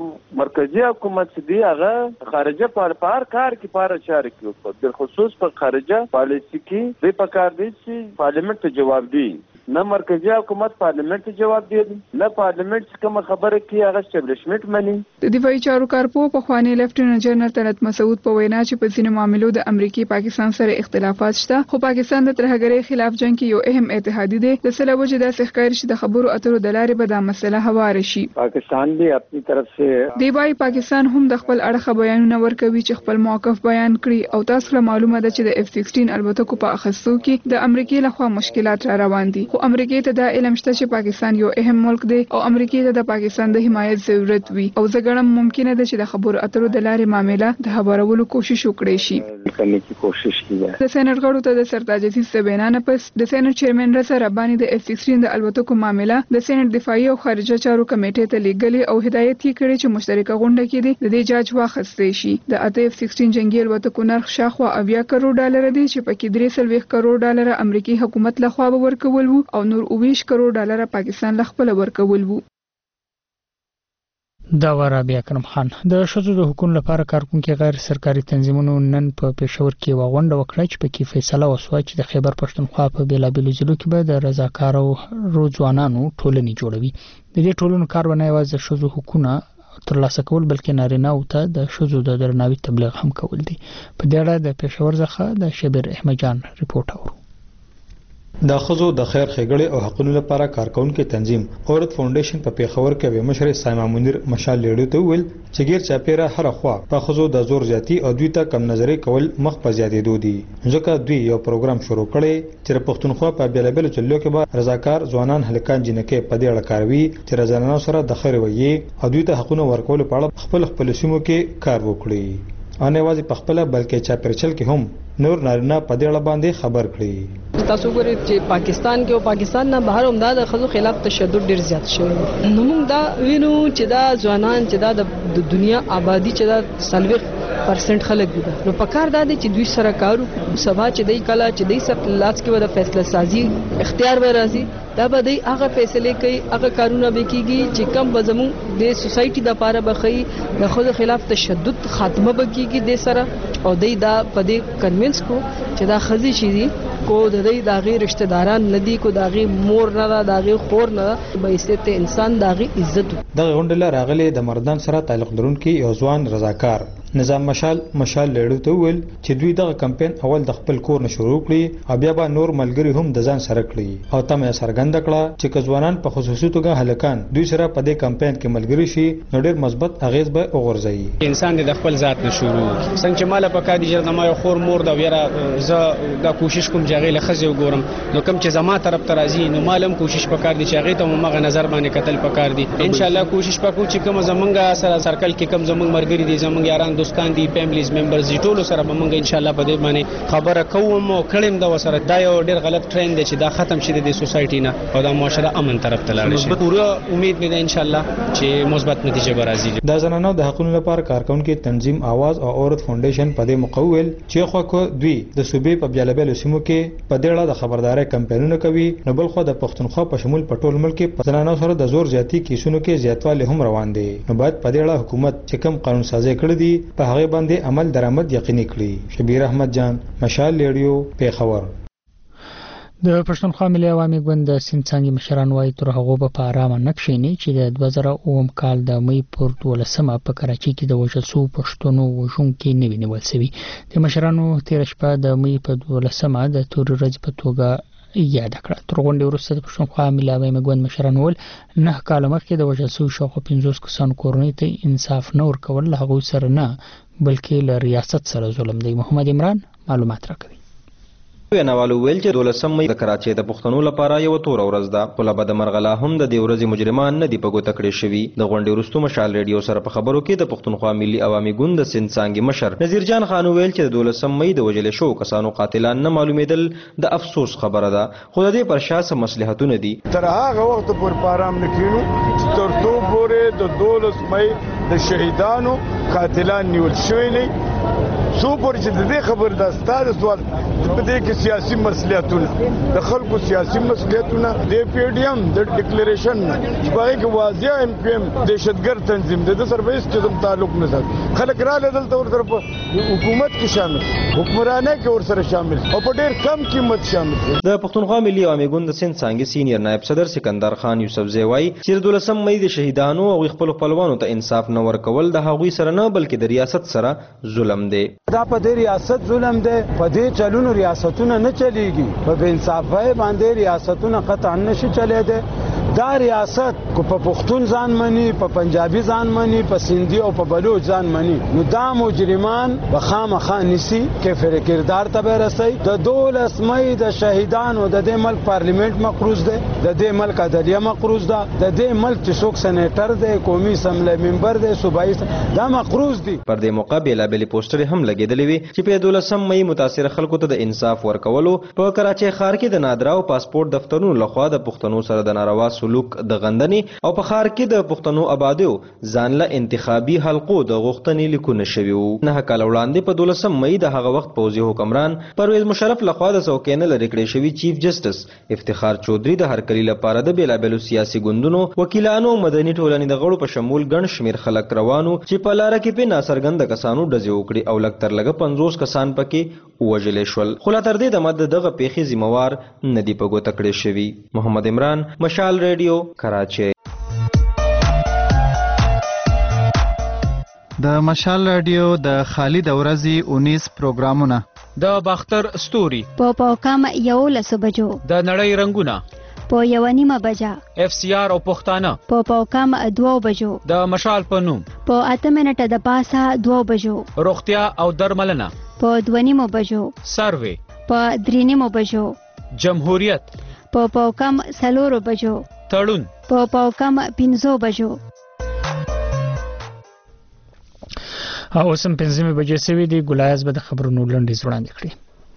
مرکزی حکومت دی هغه خارجه پار کار کې پاره چاره کوي په خصوص په خارجه پالیسي کې به په کار دی چې پارلیمنت ته جواب دی نه مرکزی حکومت پارلیمنت ته جواب دی نه پارلیمنت کوم خبره کوي هغه اسټابلیشمنت مني د دفاعي چارو کارپو په خواني لیفټیننټ جنرال طلعت مسعود په وینا چې په ځینو معاملو د امریکای پاکستان سره اختلافات شته خو پاکستان د ترهګرۍ خلاف جنگ کې یو اهم اتحادی دی د سره وجه د ښکار چې د خبرو اترو د لارې به دا مسله هوار شي پاکستان بھی اپنی طرف سے دی وايي پاکستان هم د خپل اړخ بیانونه ورکوي چې خپل موقف بیان کړي او تاسو له معلومه ده چې د F-16 الوتکو په اخیستو کې د امریکای لخوا مشکلات را روان دي خو امریکای ته دا علم شته چې پاکستان یو اهم ملک دی او امریکای ته د پاکستان د حمایت ضرورت وي او زګړم ممکنه ده چې د خبرو اترو د لارې معاملې د هوارولو کوشش وکړي شي کرنے کی کوشش کی ہے د سېنات غړو ته د سرتاج عزیز بیان پس د سېنات چیرمن رضا ربانی د F-16 د الوتکو معاملې د سېنات دفاعي او خارجه چارو کمیټې ته لیږلي او هدایت یې کړی چې مشترکه غونډه کې د دې جاج واخیستل شي د F-16 جنگي الوتکو نرخ شاخوا 80 کروڑ ډالر دی چې پکې 330 کروڑ ډالر امریکایي حکومت لخوا ورکول وو او نور 20 کروڑ ډالر پاکستان لخوا ورکول وو دا ورابي اکرم خان د شذو د حکومت لپاره کارکونکو غیر سرکاري تنظیمونو نن په پېښور کې وغونډه وکړه چې پکې فیصله وشوه چې د خیبر پښتونخوا په بیلابیلو ضلعو کې به د رضاکارو روزوانانو ټولنې جوړوي د دې ټولنو کار ونه یوازې د شذو حقوقونه ترلاسه کول بلکې نارینه او ته د شذو د درناوي تبلیغ هم کول دي په دې اړه د پېښور څخه د شبیر احمد جان ریپورت اورو د ښځو د خیر ښېګړې او حقونو لپاره کارکونکي تنظیم عورت فاونډیشن په پیښور کې به مشر سایما منیر مشال لیډو ته ویل چې غیر چاپیره هر خوا په ښځو د زور زیاتی او دوی ته کم نظری کول مخ په زیاتېدو دي ځکه دوی یو پروګرام شروع کړي چې پښتونخوا په بیلابل چلو کې به رضاکار ځوانان هلکان جنکې په دې اړه کاروي چې رضانانو سره د خیر وي او دوی ته حقونه ورکول په اړه خپل سیمو کې کار وکړي ان یوازې په خپل بلکې چاپیرچل کې هم نور نارینه په دې اړه باندې خبر کړي تاسو ګورئ چې پاکستان کې او پاکستان نه بهر هم دا د ښځو خلاف تشدد ډیر زیات شوی نو موږ دا وینو چې دا ځوانان چې دا د دنیا آبادی چې دا 40% خلک دي نو په کار دا دي چې دوی سره کارو سبا چې دای کله چې دای سره لاس کې ودا فیصله سازي اختیار به راځي دا به دای هغه فیصله کوي هغه کارونه به کیږي چې کم به زموږ د سوسایټي د لپاره بخي د ښځو خلاف تشدد خاتمه به کیږي د سره او دای دا په دې کنوینس کو چې دا خزي شي دي کو د دې داغي رشتہ داران ندي کو داغي مور نه داغي خور نه به عزت انسان داغي عزت دغه غونډه راغلي د مردان سره تعلق لرونکي یو ځوان رضاکار نظام مشال لیډو ته ویل چې دوی دغه کمپاین اول د خپل کور نه شروع کړي او بیا به نور ملګری هم د ځان سره کړي او تم یې څرګند کړه چې ځوانان په خصوصي توګه هلکان دوی سره په دې کمپاین کې ملګری شي نو ډېر مثبت اغیز به وغورځي انسان د خپل ذات نه شروع څنګه چې مال په کادي جره ما یو خور مور دا ویرا زه دا کوشش کوم چې غیله خزه وګورم نو کوم چې زما طرف ته راځي نو مالم کوشش وکړ دي چې غي ته مغه نظر باندې قتل پکار دي ان شاء الله کوشش وکړو چې کوم زمونږه سره سرکل کې کوم زمونږ مرګري دي زمونږ یاران دوستان دي فیملیز ممبرز دي ټول سره مونږ ان شاء الله په دې باندې خبره کوم او کړم دا وسره دا یو ډیر غلط ټرند دی چې دا ختم شي د سوسایټي نه او د معاشره امن طرف ته لاړ شي پوره امید مې ده ان شاء الله چې مثبت نتیجه به راځي د زنانو د حقوقو لپاره کارکونکو تنظیم आवाज او عورت فاونډیشن په دې مقول چې خو دوی د صوبې په بیلابل سیمو کې په دې اړه د خبرداري کمپاینونه کوي نو بل خو د پښتونخوا په شمول په ټول ملک کې زنانو سره د زور زیاتی کیسونو کې زیاتوالی هم روان دي نو باید په دې اړه حکومت چې کوم قانون سازي کړی دی په هغه باندې عمل درآمد یقیني کړي شبیر احمد جان مشال لیډیو پیښور د پښتونخوا ملي عوامي ګوند د سینڅانګي مشران وايي تر هغه په آرام نه کښینی چې د 2009 کال د مې پر 12 په کراچي کې د وژل شو پښتونو وژونکي نه وینول سوي د مشرانو تیر شپه د مې په 12 د تور ورځ په توګه یاد کړه تر غونډې وروسته د پښتونخوا ملي عوامي ګوند مشران ول 9 کال مخکې د وژل شو شاوخوا 50 کسان کورنۍ ته انصاف نه ورکول هغه سره نه بلکې له ریاست سره ظلم دی محمد عمران معلومات راکوي ویناوالو ویل چې 12 مې د کراچۍ د پښتنو لپاره یو تور ورځ ده خو له بد مرغله هم د دې ورځې مجرمان نه دی په ګوته کړی شوي د غونډې وروسته مشال ریډیو سره په خبرو کې د پښتونخوا ملي عوامي ګوند د سینڅانګي مشر نذیر جان خان ویل چې د 12 مې د وجل شو کسانو قاتلان نه معلومیدل د افسوس خبره ده خو د دې پر شاسه مصلحتونه دي تر هغه وخت پر پارام نکینو چې تر تو پورې د 12 مې د شهیدانو قاتلان نیول شوی نه سو پر چې د دې خبر د ستاره سوال په دې کې سیاسي مسؤلیتونه د خلکو سیاسي مسؤلیتونه د پی ډی ایم د ډیکلیریشن چې په کې واضح ایم پی ایم دهشتګرد تنظیم د سرویس چې تعلق نه سات خلک را لیدل تور طرف حکومت کې شامل حکمرانه کې ور سره شامل او په ډېر کم قیمت شامل د پښتونخوا ملي عوامي ګوند سینڅانګي سینیئر نائب صدر سکندر خان یوسف زیوای چې 12 مې د شهیدانو او خپل خپلوانو ته انصاف نه ورکول د هغوی سره نه بلکې د ریاست سره ظلم دی دا په دې ریاست ظلم دی په دې چلونو ریاستونه نه چلیږي په انصافۍ باندې ریاستونه قطعا نشي چلیدي دا ریاست کو په پښتون ځان مني په پنجابي ځان مني په سندي او په بلوچ ځان مني نو دا مجرمان بخامخا نسی کې فر کردار ته رسي د 12 مې د شهیدانو د دې ملک پارلیمنت مقروض ده د دې ملک عدلیه مقروض ده د دې ملک چې څوک سېنیټر ده قومي اسمبلی ممبر ده صوبایي دا مقروض دي پر دې مقابله بل پوسټر هم لګیدلې وي چې په 12 مې متاثر خلکو ته د انصاف ورکولو په کراچۍ ښار کې د نادراو پاسپورت دفترونو لخوا د پښتنو سره د ناروا سلوک د غندنې او په ښار کې د پښتنو آبادیو ځانله انتخابي حلقو د غوښتنې لیکونه شوي وو نه کال وړاندې په 12 مې د هغه وخت پوځي حکمران پرویز مشرف لخوا د څوکۍ نه لرې کړی شوي چیف جسټس افتخار چودري د هرکلي لپاره د بیلابلو سیاسي ګوندونو وکیلانو مدني ټولنې د غړو په شمول ګڼ شمېر خلک روانو چې په لاره کې په ناڅرګنده کسانو ډزې وکړي او لږ تر لږه 50 کسان پکې ووژل شول خو لا تر دې دمه دغه پیښې ذمہوار نه دی په ګوته کړی شوي محمد عمران مشال ریډیو کراچۍ د مشال رادیو د خالد اورزي 19 پروګرامونه د باختر ستوري په کم 11 بجو، د نړۍ رنگونه په 1:30 بجه، اف سی آر او پښتانه په کم 2 بجو، د مشال په نوم په 8 منټه د پاسه 2 بجو، روغتیا او درملنه په 2:30 بجو، سروې په 3:30 بجو، جمهوریت په کم 4 بجو، تړون په کم 15 بجو. او سم 15 بجې سوي دي. ګلایز به د خبرونو لنډیز وړاندې کړي.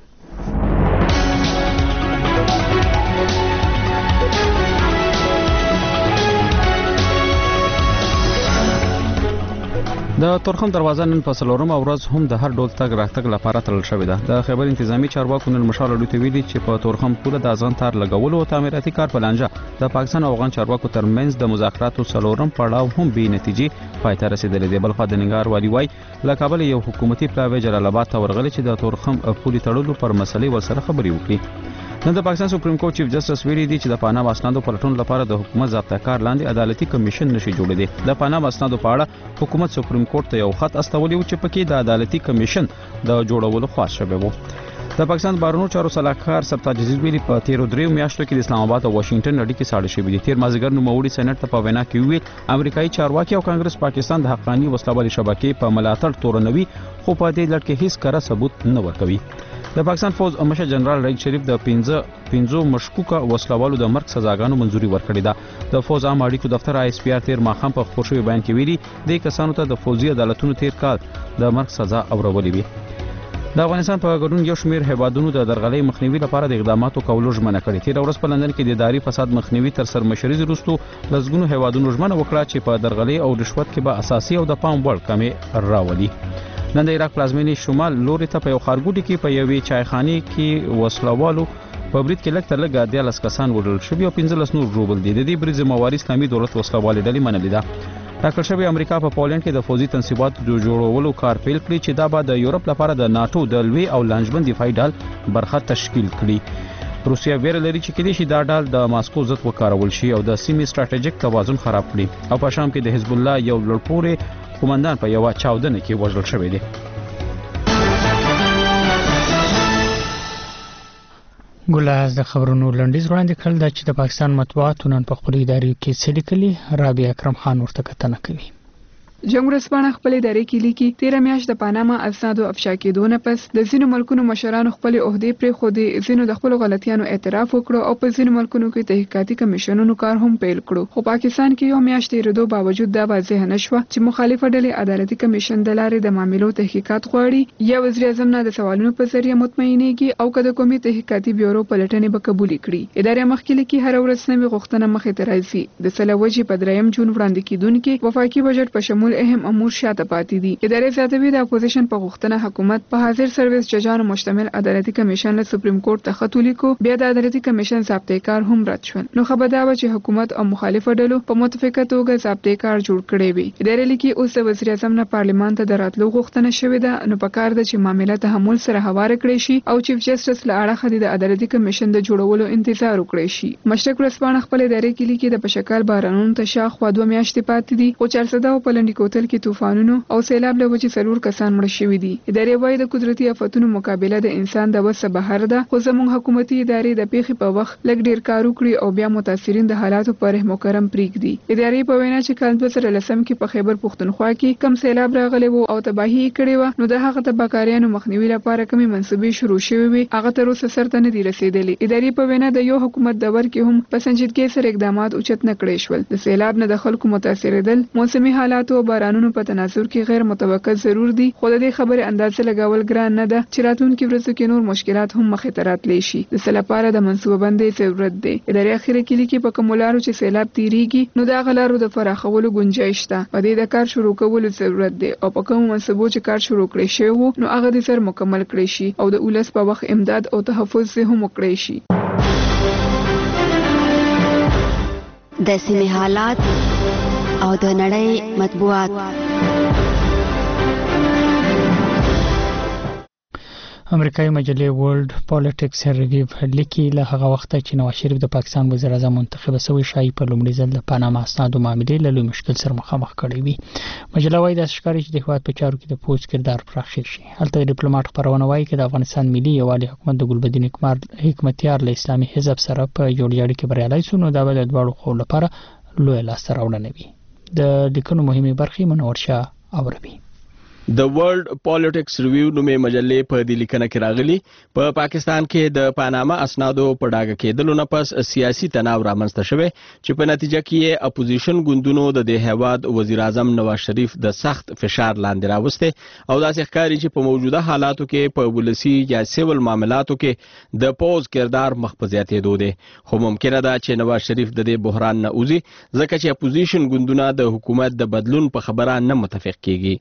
د تورخم دروازه نن په 4مه ورځ هم د هر ډول تګ راتګ لپاره تړل شوې ده. د خیبر انتظامی چارواکو نن مشال لوټ ویلي چې په تورخم پوله د ازغن تار لګولو او تعمیراتي کار په لانجه د پاکستان او افغان چارواکو ترمنځ د مذاکراتو 4م پړاو هم بې نتیجې پای ته رسیدلی دی. بلخو د ننګار والی وای له کابل یو حکومتي پلاوی جلال آباد ته ورغلی چې د تورخم پولي تړلو پر مسلې ورسره خبرې وکړي. نن د پاکستان سپریم کورټ چیف جسټس ویلي دی چې د پانام اسنادو پلټون لپاره د حکومت ضابطه کار لاندې عدالتي کمیشن نشي جوړېدی. د پانام اسنادو په اړه حکومت سپریم کورټ ته یو خط استولی و چې پکې د عدالتي کمیشن د جوړولو خواست شوی و. د پاکستان بهرنیو چارو سلاکار سرتاج عزیز ویلي په 13 میاشتو کې د اسلام آباد او واشنگټن اړیکې ساړه شوې دي. تیر مازیګر نوموړي سېنات ته په وینا کې ویل امریکایي چارواکي او کانګرس پاکستان د حقاني وسلوالي شبکې په ملاتړ تورنوي، خو په دې لړ کې هیڅ کره ثبوت نه ورکوي. د پاکستان فوج مشر جنرال رئیس شریف د 15 مشکوکه وسلوالو د مرګ سزاګانو منځوري ورکړې ده. د فوج عام اړیکو دفتر آی اس پی آر تیر ماښام په خبر شوی بیان کې ویلي د کسانو ته د فوجي عدالتونو تیر کال د مرګ سزا اورولې وي. د افغانستان په ګډون یو شمېر هیوادونو د درغلۍ مخنیوي لپاره د اقداماتو کولو ژمنه کړې. تیر ورځ په لندن کې د اداري فساد مخنیوي تر سرمشري وروسته لسګونو هیوادونو ژمنه وکړه چې په درغلۍ او رشوت کې به اساسي او د پام وړ کمې راولي. نن د عراق پلازمینې شمال لوري ته په یو ښارګوټي کې په یوې چایخانې کې وسلوالو په برید کې لږ تر لږه 13 کسان وژل شوي او 15 نور ژوبل دي. د دې برید ذمہواري اسلامي دولت وسلوالې ډلې منلې ده. ټاکل شوی امریکا په پولند کې د فوجي تنصیباتو د جوړولو کار پیل کړی چې دا به د یورپ لپاره د ناتو د لوی او لانجمن دفاعي ډال برخه تشکیل کړي. روسیا ویره لري چې کېدای شي دا ډال د ماسکو ضد وکارول شي او د سیمې ستراتیژیک توازن خراب کړي. او په شام کې د حزب الله یو لوړپوړی قومندان په یو چاودنه کې وژل شوی دی. ګلایز د خبرونو لنډیز وړاندې کړل دا چې د پاکستان مطبوعاتو نن په خپل ادارې کې څه لیکلي. رابعه اکرم خان ورته کتنه کوي. جمهور رسپانه خپل ادارې کې لیکي 13 میاشت د پاناما اسنادو افشا کېدو نه پس د ځینو ملکونو مشرانو خپل عہدې پرې خودي، ځینو د خپل غلطیانو اعتراف وکړو او په ځینو ملکونو کې تحقیقاتي کمیشنونو کار هم پیل کړو. خو پاکستان کې یو میاشت تیریدو باوجود دا واضح نشوه چې مخالفه ډلې عدالتي کمیشن د لارې د معاملو تحقیقات غواړي یا وزیر اعظم نه د سوالونو په ذریعہ مطمئنېږي او کله قومي تحقیقاتي بیورو پلټنې به قبول کړي. ادارې مخکې لیکي هر ورځ نوې غوښتنه مخې ته راځي. د سلوجي په 3 جون وړاندې کیدونکو وفاقي بجټ په شمول اهم امور شاته پاتې دي. ادارې زیاتوي د اپوزیشن په غوښتنه حکومت په حاضر سرویس ججانو مشتمل عدالتي کمیشن له سپریم کورټ ته خط ولیکو. بیا د عدالتي کمیشن ضابطه کار هم رد شول. نو خبر دا و چې حکومت او مخالفه ډلو په متفقه توګه ضابطه کار جوړ کړی وي. ادارې لیکي اوس د وزیر اعظم نه پارلیمان ته د راتلو غوښتنه شوې ده. نو په کار ده چې معاملې تحمل سره هوار کړی شي او چیف جسټس له اړخه د عدالتي کمیشن د جوړولو انتظار وکړي شي. مشرق ورځپاڼه خپل ادارې کې لیکي د پشکال بارانونو ته شاوخوا 2 میاشتې پاتې دي. خو 400 په لنډی کوتل کې طوفانونو او سیلاب له وجې 4 کسان مړ شوي دي. ادارې وايي د قدرتي آفتونو مقابله د انسان د وسه بهر ده. خو زموږ حکومتي ادارې د پیښې په وخت لږ ډیر کار وکړي او بیا متاثرین د حالاتو پر رحم کرم پریږدي. ادارې په وینا چې کال 2010 کې په خیبر پښتونخوا کې کم سیلاب راغلی وو او تباہي کړې و، نو د هغه تباکاریانو مخنیوي لپاره کومې منصوبې شروع شوې وي هغه تر اوسه سرته نه دي رسیدلې. ادارې په وینا د یو حکومت د ور کې هم په سنجیدګۍ سره اقدامات اوچت نه کړی شول. د سیلاب نه د خلکو متاثرېدل، موسمي حالات او بارانونو په تناظر کې غیر متوقع ضرور دي. خو د دې خبرې اندازه لګول ګران نه ده چې راتلونکي ورځو کې نور مشکلات هم مخې ته راتلی شي. د سیلاب لپاره د منصوبه بندۍ ضرورت دی. ادارې اخیره کې لیکي په کومو لارو چې سیلاب تیریږي نو د هغه لارو د پراخولو گنجایش شته. په دې د کار شروع کولو ضرورت دی او په کومو منصوبو چې کار شروع کړی شوی وو نو هغه د سر مکمل کړی شي او د اولس په وخت امداد او تحفظ هم وکړي شي. د سیمې حالات او د نړۍ مطبوعات. امریکایي مجلې ورلد پالیټکس ریویو لیکي له هغه وخت چې نواز شریف د پاکستان وزیر اعظم منتخب شوی شای په لومړي ځل د پاناما اسنادو معاملې له لوی مشکل سره مخامخ کړي وي. مجله وايي د ښکاری چې د هیواد په چارو کې د پوز کردار پراخ شي. هلته ډیپلوماټ خبرونه وايي چې د افغانستان ملي یوالي حکومت د ګلبدین حکمتیار له اسلامي حزب سره په جوړجاړي کې بریالي شو، نو دا به د دواړو خو لپاره لوی لاسته راوړنه وي. د لیکنو مهمه برخې منور شاه اوروي. د ورلد پالیټکس ریویو نومې مجلې په دې لیکنه کې راغلي په پاکستان کې د پاناما اسنادو په ډاګه کېدلو نه پس سیاسي تناو رامنځته شوی چې په نتیجه کې اپوزیشن ګوندونو د هیواد وزیر اعظم نواز شریف د سخت فشار لاندې راوسته او داسې ښکاري چې په موجوده حالاتو کې په ولسی یا سیول معاملاتو کې د پوز کردار مخ په زیاتېدو دی، خو ممکنه ده چې نواز شریف د دې بحران نه وځي ځکه چې اپوزیشن ګوندونه د حکومت د بدلون په خبره نه متفق کیږي.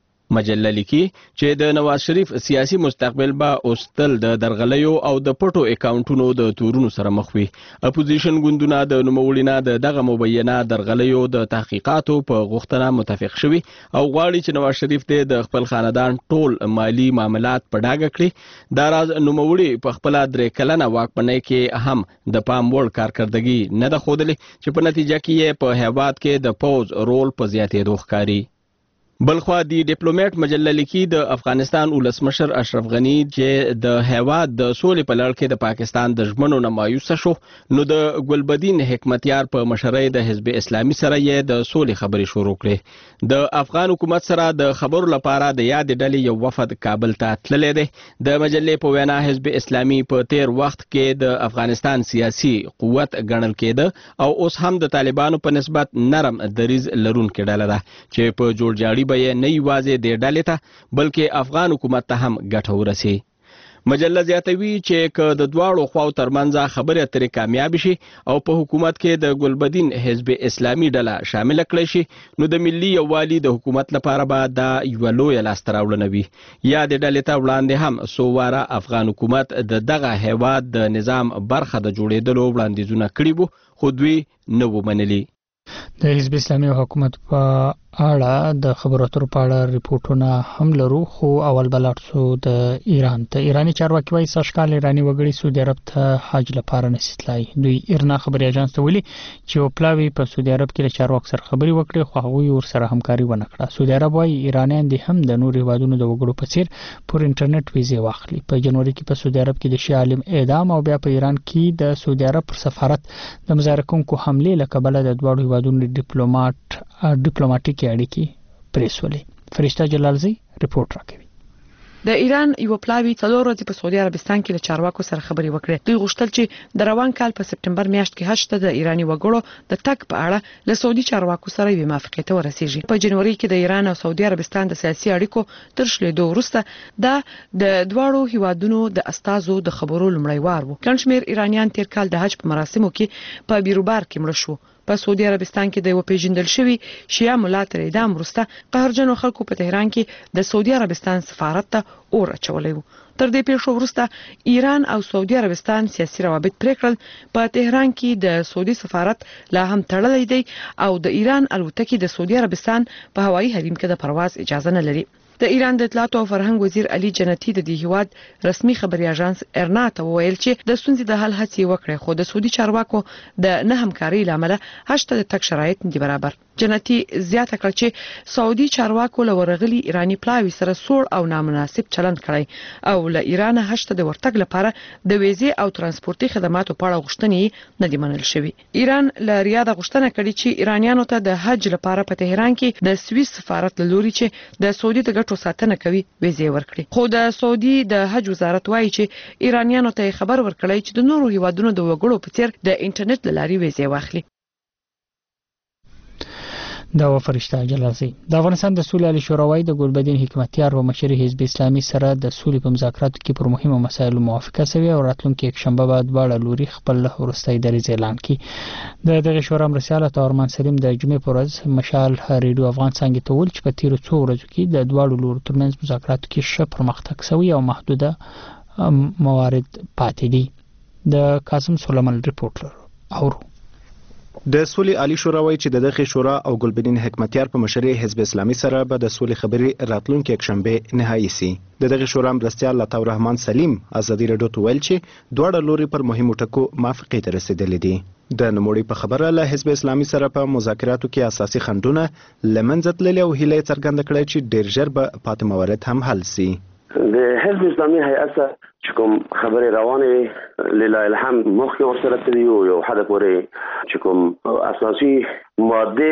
مجله لیکي چې د نواز شریف سیاسي مستقبل به اوستل د درغلیو او د پټو اکاونټونو د تورونو سره مخ وي. اپوزیشن ګوندونه د نوموړي نه دغه مبینه درغلیو د تحقیقاتو په غوښتنه متفق شوي او غواړي چې نواز شریف د خپل خاندان ټول مالی معاملات په ډاګه کړي. دا راز نوموړي په خپل 3 کلنه واکمنۍ کې هم د پام وړ کارکردګي نه ده ښودلې چې په نتیجه کې په هیواد کې د پوز رول په زیاتېدو ښکاري. بلخوا دی ډیپلوماټ مجله لیکي د افغانستان ولسمشر اشرف غنی چې د هیواد د سولې په لړ کې د پاکستان د ژمنو نه مایوسه شو، نو د ګلبدین حکمتیار په مشرۍ د حزب اسلامي سره یې د سولې خبرې شروع کړې. د افغان حکومت سره د خبرو لپاره د یاد ډلې یو وفد کابل ته تللی دی. د مجلې په وینا حزب اسلامي په تیر وخت کې د افغانستان سیاسي قوت ګڼل کېده او اوس هم د طالبانو په نسبت نرم دریځ لرونکې ډله ده چې په جوړجاړي به نه یوازې د ډلې ته بلکې افغان حکومت ته هم ګټه ورسي. مجله زیاتوي چې که د دواړو خواو ترمنځ خبرې اترې کامیاب شي او په حکومت کې د ګلبدین حزب اسلامي ډله شامل کړي شي، نو د ملي یووالي د حکومت لپاره به دا یو لوی لاسته راوړنه وي. یا د ډلې ته وړاندې هم څو واره افغان حکومت د دغه هیواد د نظام برخه د جوړېدلو وړاندیزونه کړي وو، خو دوی نه وو منلي. د حزب اسلامي حکومت په اړه د خبرو اترو په اړه ریپورتونه هم لرو، خو اول بلار سو د ایران ته. ایرانی چارواکي وايي ساشکال ایرانی وګړي سعودي عرب ته حج لپاره نشي تلای. دوی ایرنا خبري اژانس ته ویلي چې وپلاوي په سعودي عرب کې له چارواکو سره خبري وکړي، خو هغه ورسره همکاري ونه کړه. سعودي عرب وايي ایرانیان دي هم د نور هیوادونو د وګړو په څیر پر انټرنیټ ویزه واخلي. په جنوري کې په سعودي عرب کې د شي عالم اعدام او بیا په ایران کې د سعودي عرب پر سفارت د مظاهره کوونکو حمله له کبله د دوه هیوادونو ډیپلوماټیک اړیکې پریسولې. فرشته جلالزی رپورت راکوي. د ایران یو پلاوی څلور ورځې په سعودي عربستان کې له چارواکو سره خبري وکړې. دوی غوښتل چې د روان کال په سپټمبر میاشت کې حج ته د ایرانی وګړو د تګ په اړه له سعودي چارواکو سره یو موافقت ورسیږي. په جنوري کې د ایران او سعودي عربستان د سیاسي اړیکو تر شلیدو وروسته دا د دواړو هیوادونو د استازو د خبرو لمړی وار وو. کڼشمیر ایرانیان تیر کال د حج په مراسمو کې په بیروبار کې مړ شو. په سعودي عربستان کې د یو پیژندل شوی شیعه ملا تر اعدام وروسته قهرجنو خلکو په تهران کې د سعودي عربستان سفارت ته اور اچولی وو. تر دې پیښو وروسته ایران او سعودي عربستان سیاسي روابط پرې کړل. په تهران کې د سعودي سفارت لا هم تړلی دی او د ایران الوتکې د سعودي عربستان په هوایي حریم کې د پرواز اجازه نه لري. د ایران د اطلاعات او فرهنګ وزیر علي جنتی د دې هیواد رسمي خبري اژانس ارنا ته وویل چې د ستونزې د حل هڅې وکړي، خو د سعودي چارواکو د نه همکارۍ لامل هشته د تک شرایط نه برابر. جنتی زیاته کړ چې سعودي چارواکو له ورغلي ایرانی پلاوی سره سوړ او نامناسب چلند کړی او له ایران هشته د ورتګ لپاره د ویزې او ترانسپورتي خدماتو په اړه غوښتنې نه دي منل شوې. ایران له ریاض غوښتنه کړې چې ایرانیانو ته د حج لپاره په تهران کې د سویس سفارت لوري چې د سعودي د ګټو ساتنه کوي ویزې ورکړي. خو د سعودي د حج وزارت وايي چې ایرانیانو ته خبر ورکړی چې د نورو هیوادونو د وګړو په څیر د انټرنیټ لاري ویزې واخلي. دا فرشته جلالزی. د افغانستان د سولې عالی شورا وايي د ګلبدین حکمتیار و مشر حزب اسلامي سره د سولې په مذاکراتو کې پر مهمو مسایلو موافقه شوې او راتلونکي یک شنبه بعد دواړه لوري خپل وروستۍ دریځ اعلان کړي. دغه شورا مرسیال ارمان سلیم د جمعې پر ورځ مشال ریډیو افغان څنګه ته ول چې په تیر څو ورځو کې د دواړو لورو ترمنځ مذاکراتو کې ښه پرمختګ شوی او محدوده موارد پاتې دي. د قاسم سلیمان ریپورت لرو. د سولې عالی شورا وایي چې دغه شورا او ګلبدین حکمتیار په مشرۍ حزب اسلامي سره به د سولې خبرې راتلونکي یکشنبه نهایی سي. دغه شورا مرستیال لطاو رحمان سلیم ازادي رادیو ته ویل چې دواړه لوري پر مهمو ټکو موافقې ته رسیدلې دي. د نوموړي په خبره له حزب اسلامي سره په مذاکراتو کې اساسي خنډونه لمنځه تللي او هیله څرګنده کړې چې ډېر ژر به پاتې موارد هم حل سي. د حزب اسلامي هیئت چې کوم خبرې روانې لله الحمد مخکې ورسره تللي یو حد پورې چې کوم اساسي ماده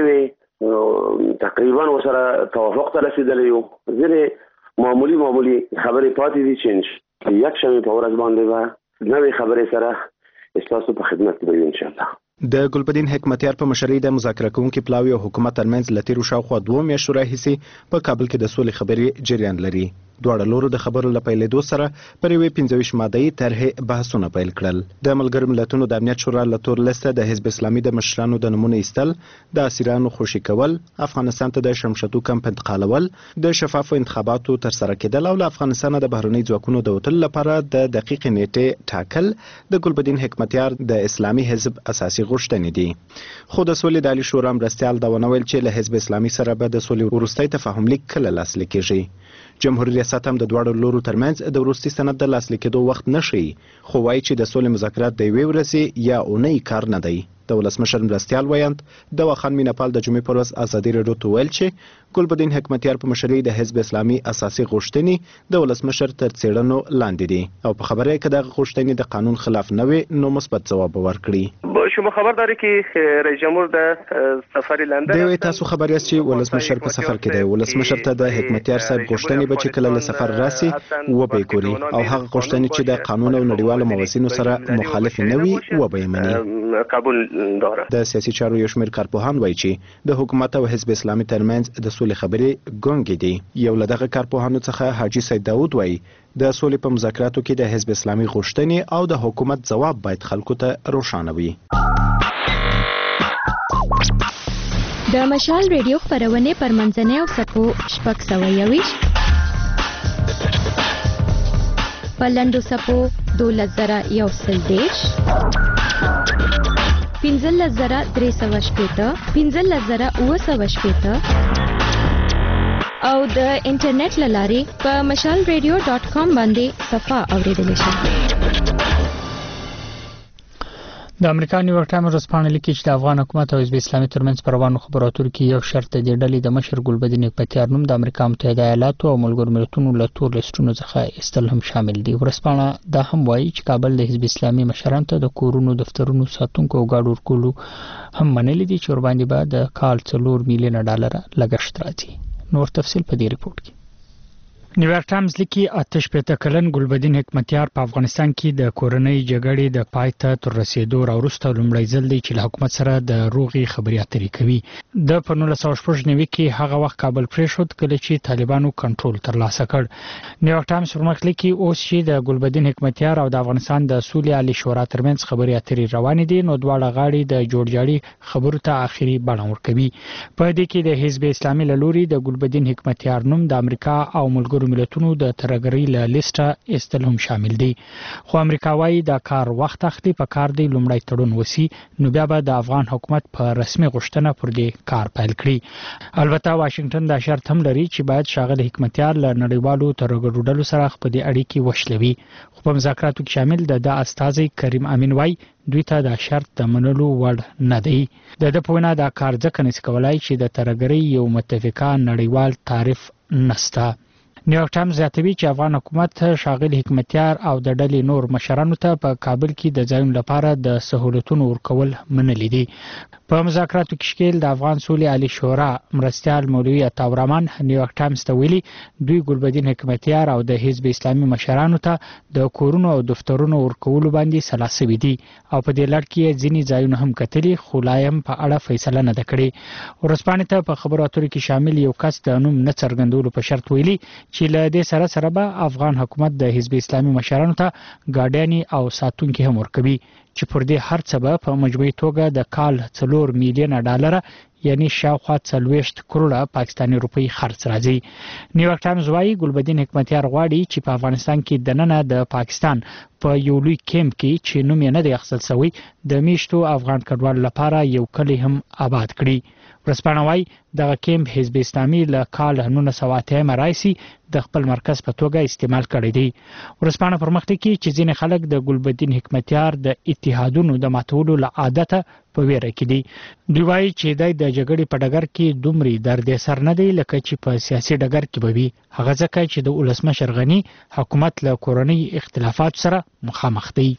وي تقریبا ورسره توافق ته رسېدلی یو. ځینې معمولي خبرې پاتې دي چې یکشنبې په ورځ باندې به نوې خبرې سره ستاسو په خدمت کې به ان شاء الله. د ګلبدین حکمتیار په مشرۍ د مذاکره کوونکي پلاوی او حکومت ترمنځ له تیرو شاوخوا 2 میاشتو راهیسې په کابل کې د سولې خبرې جریان لري. دواړه لورو د خبرو له پیلېدو سره پر یوې 25 ماده‌ای طرحې بحثونه پیل کړل. د ملګرو ملتونو د امنیت شورا له تور لیسته د حزب اسلامي د مشرانو د نمونه ایستل، د اسیرانو خوشي کول، افغانستان ته د شمشتو کمپ انتقالول، د شفافو انتخاباتو ترسره کېدل او له افغانستان د بهرنۍ ځواکونو د وتلو لپاره د دقیق نیټې ټاکل د ګلبدین حکمتیار د اسلامي حزب اساسي غوښتنې دي. خو د سولې د عالی شورا مرستیال دا ونه ویل چې له حزب اسلامي سره به د سولې وروستی تفاهم لیک کله لاسلیک کیږي. جمهوریت ریاست هم د دواړو لورو ترمنځ د وروستي سند د لاسلیک کېدو وخت نشي، خو وایي چې د سولې مذاکرات د یوې ورځې یا اونۍ کار نه دی. د ولسمشر مرستیال ویاند د واخان میناپال د جمعې پر ورځ ازادي رادیو ته ویل چې ګلبدین حکمتیار په مشرۍ د حزب اسلامي اساسي غوښتنې د ولسمشر تر څېړنو لاندې دي او په خبره کې د غوښتنې د قانون خلاف نه وي نو مثبت ځواب ورکړي. شما خبر داری که رئیس جمهور در سفر لندن دوی تاسو خبر یاست چې ولسمشر په سفر کې دی. ولسمشر ته د حکمتیار صاحب غوښتنې به چې کله له سفر راسي و به ګوري او هغه غوښتنې چې د قانون او نړیوالو موازینو سره مخالف نه وي و به مني. قبول داره. د سیاسي چارو یو شمېر کارپوهان وایي چې د حکومت او حزب اسلامي ترمنځ د سولې خبرې ګونګې دي. یو له دغه کارپوهانو څخه حاجي سید داود وایي د سولې په مذاکراتو کې د حزب اسلامي غوښتنې او د حکومت ځواب باید خلکو ته روښانه وي. د مشال ریډیو خبرونه پر منځنۍ او سکو شپږ سوه یویش په لنډو سپو 12,130 15,380 15,980 او د انټرنیټ له لارې په mashalradio.com باندې صفحه اوریدلی شئ. د امریکا نیویارک ټایمز ورځپاڼه لیکي چې د افغان حکومت او حزب اسلامي ترمنځ په روانو خبرو اترو کې یو شرط د ډلې د مشر ګلبدین حکمتیار نوم د امریکا متحده ایالاتو او ملګرو ملتونو له تور لیستونو څخه ایستل هم شامل دي. ورځپاڼه دا هم وایي چې کابل د حزب اسلامي مشرانو ته د کورونو، دفترونو، ساتونکو او ګاډو ورکولو هم منلي دي چې ورباندې به د کال 4 میلیونه ډالر لګښت راځي. نور تفصیل په دې ریپورت کې. نیویارک ټایمز لیکي 88 کلن ګلبدین حکمتیار په افغانستان کې د کورنۍ جګړې د پای ته تر رسیدو راوروسته لومړی ځل دی چې له حکومت سره د روغي خبرې اترې کوي. د په 1999 کې هغه وخت کابل پریښود کله چې طالبانو کنټرول ترلاسه کړ. نیویارک ټایمز ورمخ لیکي اوس چې د ګلبدین حکمتیار او د افغانستان د سولې عالی شورا ترمنځ خبرې اترې روانې دي نو دواړه غاړې د جوړجاړي خبرو ته آخري بڼه ورکوي. په دې کې د حزب اسلامي له لوري د ګلبدین حکمتیار نوم د امریکا او ملګرو ملتونو د ترګری له لیسټه ایستل هم شامل دي. خو امریکا وايي دا کار وخت اخلي، په کار دی لومړی تړون وسی نو بیا به د افغان حکومت په رسمي غوښتنه پر دې کار پیل کړي. البته واشنگټن دا شرط هم لري چې باید ښاغلی حکمتیار له نړیوالو ترګرو ډلو سره په دې اړیکې وشلوي. خو په مذاکراتو کې شامل د استازي کریم امین وايي دوی ته دا شرط د منلو وړ نه دی. د په وینا دا کار ځکه نشي کولای چې د ترګری یو متفقه نړیوال تعریف نسته. نیویارک ټایمز زیاتوي چې افغان حکومت ښاغلی حکمتیار او د ډلې نور مشرانو ته په کابل کې د ځایونو لپاره د سہولتونو ورکول منلي دي. په مذاکراتو کې شکیل د افغان سولې عالی شورا مرستیال مولوي عطا الرحمن نیویارک ټایمز ته ویلي دوی ګلبدین حکمتیار او د حزب اسلامي مشرانو ته د کورونو او دفترونو ورکولو باندې سلا سوي دي او په دې لړ کې ځینې ځایونه هم کتلي خو لا هم په اړه فیصله نه ده کړې. ورځپاڼې ته په خبرو اترو کې شامل یو کس د نوم نه څرګندولو په شرط ویلي چې له دې سره سره به افغان حکومت د حزب اسلامي مشرانو ته ګاډیانې او ساتونکي هم ورکوي چې پر دې هر څه به په مجموعي توګه د کال 4 میلیونه ډالر یعنی شاوخوا 40 کروڑه پاکستاني روپۍ خرڅ راځي. نیویارک ټایمز وايي ګلبدین حکمتیار غواړي چې په افغانستان کې دننه د پاکستان په یو لوی کیمپ کې چې نوم یې نه دی اخیستل شوی د میشتو افغان کډوالو لپاره یو کلی هم آباد کړي. ورسپانه وايي دغه کیمپ حزب اسلامي له کال 1980 راځي د خپل مرکز په توګه استعمال کړی دی. ورسپانه پرمختګ کې چې ځینې خلک د ګلبدین حکمتیار د اتحادونو د ماتولو له عادت په ویره کې دي. دوی وايي چې د جګړې په ډګر کې دومره درد سر نه دی لکه چې په سیاسي ډګر کې به وي. هغه ځکه چې د ولسمشر غنی حکومت له کورنۍ اختلافات سره مخامخ دی.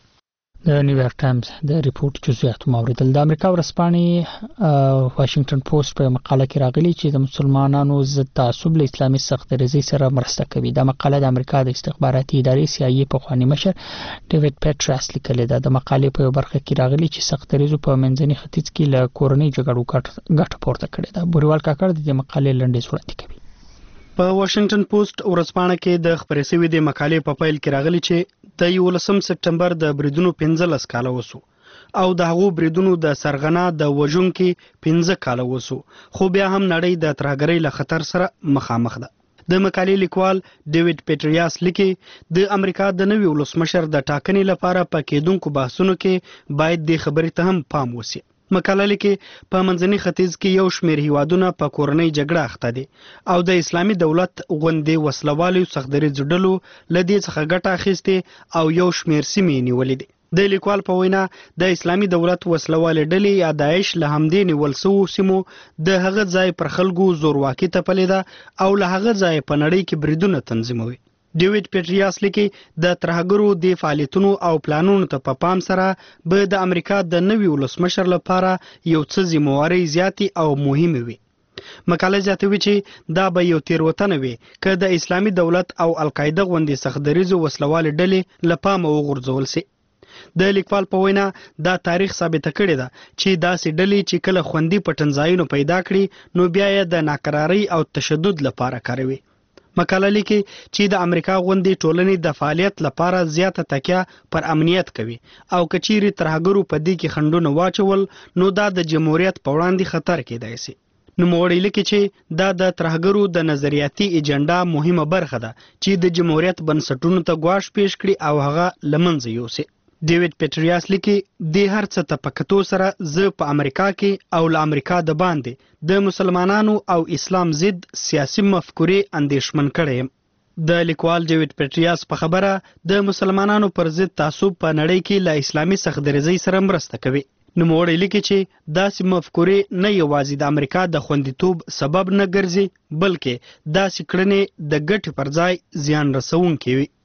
د نیویارک ټایمز د ریپورت جزئیات موریدل. د امریکا ورځپاڼې واشنگټن پوسټ په مقاله کې راغلي چې د مسلمانانو ضد تعصب له اسلامي سختدریزۍ سره مرسته کوي. دا مقاله د امریکا د استخباراتي ادارې CIA پخوانی مشر ډیوډ پیټرس لیکلې ده. د مقالې په یو برخه کې راغلي چې سختدریزو په منځني ختیځ کې له کورنۍ جګړو ګټه پورته کړې ده. بوریوال کاکړ د دې مقالې لنډیز وړاندې کوي. په واشنگټن پوسټ ورځپاڼه کې د خبرې شوې د مقالې په پیل کې راغلي چې د 11 سپټمبر د بریدونو 15 کاله وسو او د هغو بریدونو د سرغنا د وژونکو 15 کاله وسو، خو بیا هم نړۍ د ترهګرۍ له خطر سره مخامخ ده. د مقالې لیکوال ډیوډ پیټریاس لیکي د امریکا د نوي ولسمشر د ټاکنې لپاره په کېدونکو بحثونو کې باید د خبرې ته هم پام وشي. مقاله لیکي په منځني ختیځ کې یو شمېر هیوادونه په کورنۍ جګړه اخته دي او د اسلامي دولت غوندې وسلوالو سختدریز ډلو له دې څخه ګټه اخیستې او یو شمېر سیمې نیولې دي. د لیکوال په وینا د اسلامي دولت وسلوال ډلې یا داعش له همدې نیول شوو سیمو د هغه ځای پر خلکو زورواکي تپلې ده او له هغه ځای په نړۍ کې بریدونه تنظیموي. ډیوډ پیټریاس لیکي د ترهګرو د فعالیتونو او پلانونو ته په پام سره به د امریکا د نوي ولسمشر لپاره یو څه ذمہواري زیاتی او مهمه وي. مقاله زیاتوي چې دا به یو تیروتنه وي که د اسلامي دولت او القاعده غوندې سختدریزو وسلوال ډلې له پامه وغورځول شي. د لیکوال په وینا دا تاریخ ثابته کړی ده چې داسې ډلې چې کله خوندي پټنځایونه پیدا کړي نو بیا یې د ناکرارۍ او تشدد لپاره کاروي. مقاله لیکي چې د امریکا غوندې ټولنې د فعالیت لپاره زیاته تکیه پر امنیت کوي او کچيري ترهګرو په دې کې خندونه واچول نو دا د جمهوریت په وړاندې خطر کېدای شي. نوموړی لیکي چې دا د ترهګرو د نظریاتي ایجنډا مهمه برخه ده چې د جمهوریت بنسټونو ته ګواښ پیښ کړي او هغه لمنځه یوسي. ډیوډ پیټریاس لیکي د هر څه ته پکتو سره زه په امریکا کې او له امریکا د باندې د مسلمانانو او اسلام ضد سیاسي مفکورې اندېښمن کړی یم. د لیکوال ډیوډ پیټریاس په خبره د مسلمانانو پر ضد تعصب په نړۍ کې له اسلامي سختدریزۍ سره مرسته کوي. نوموړی لیکي چې داسې مفکورې نه یوازې د امریکا د خوندیتوب سبب نه ګرځي بلکې داسې کړنې د ګټې پر ځای زیان رسونکې وي.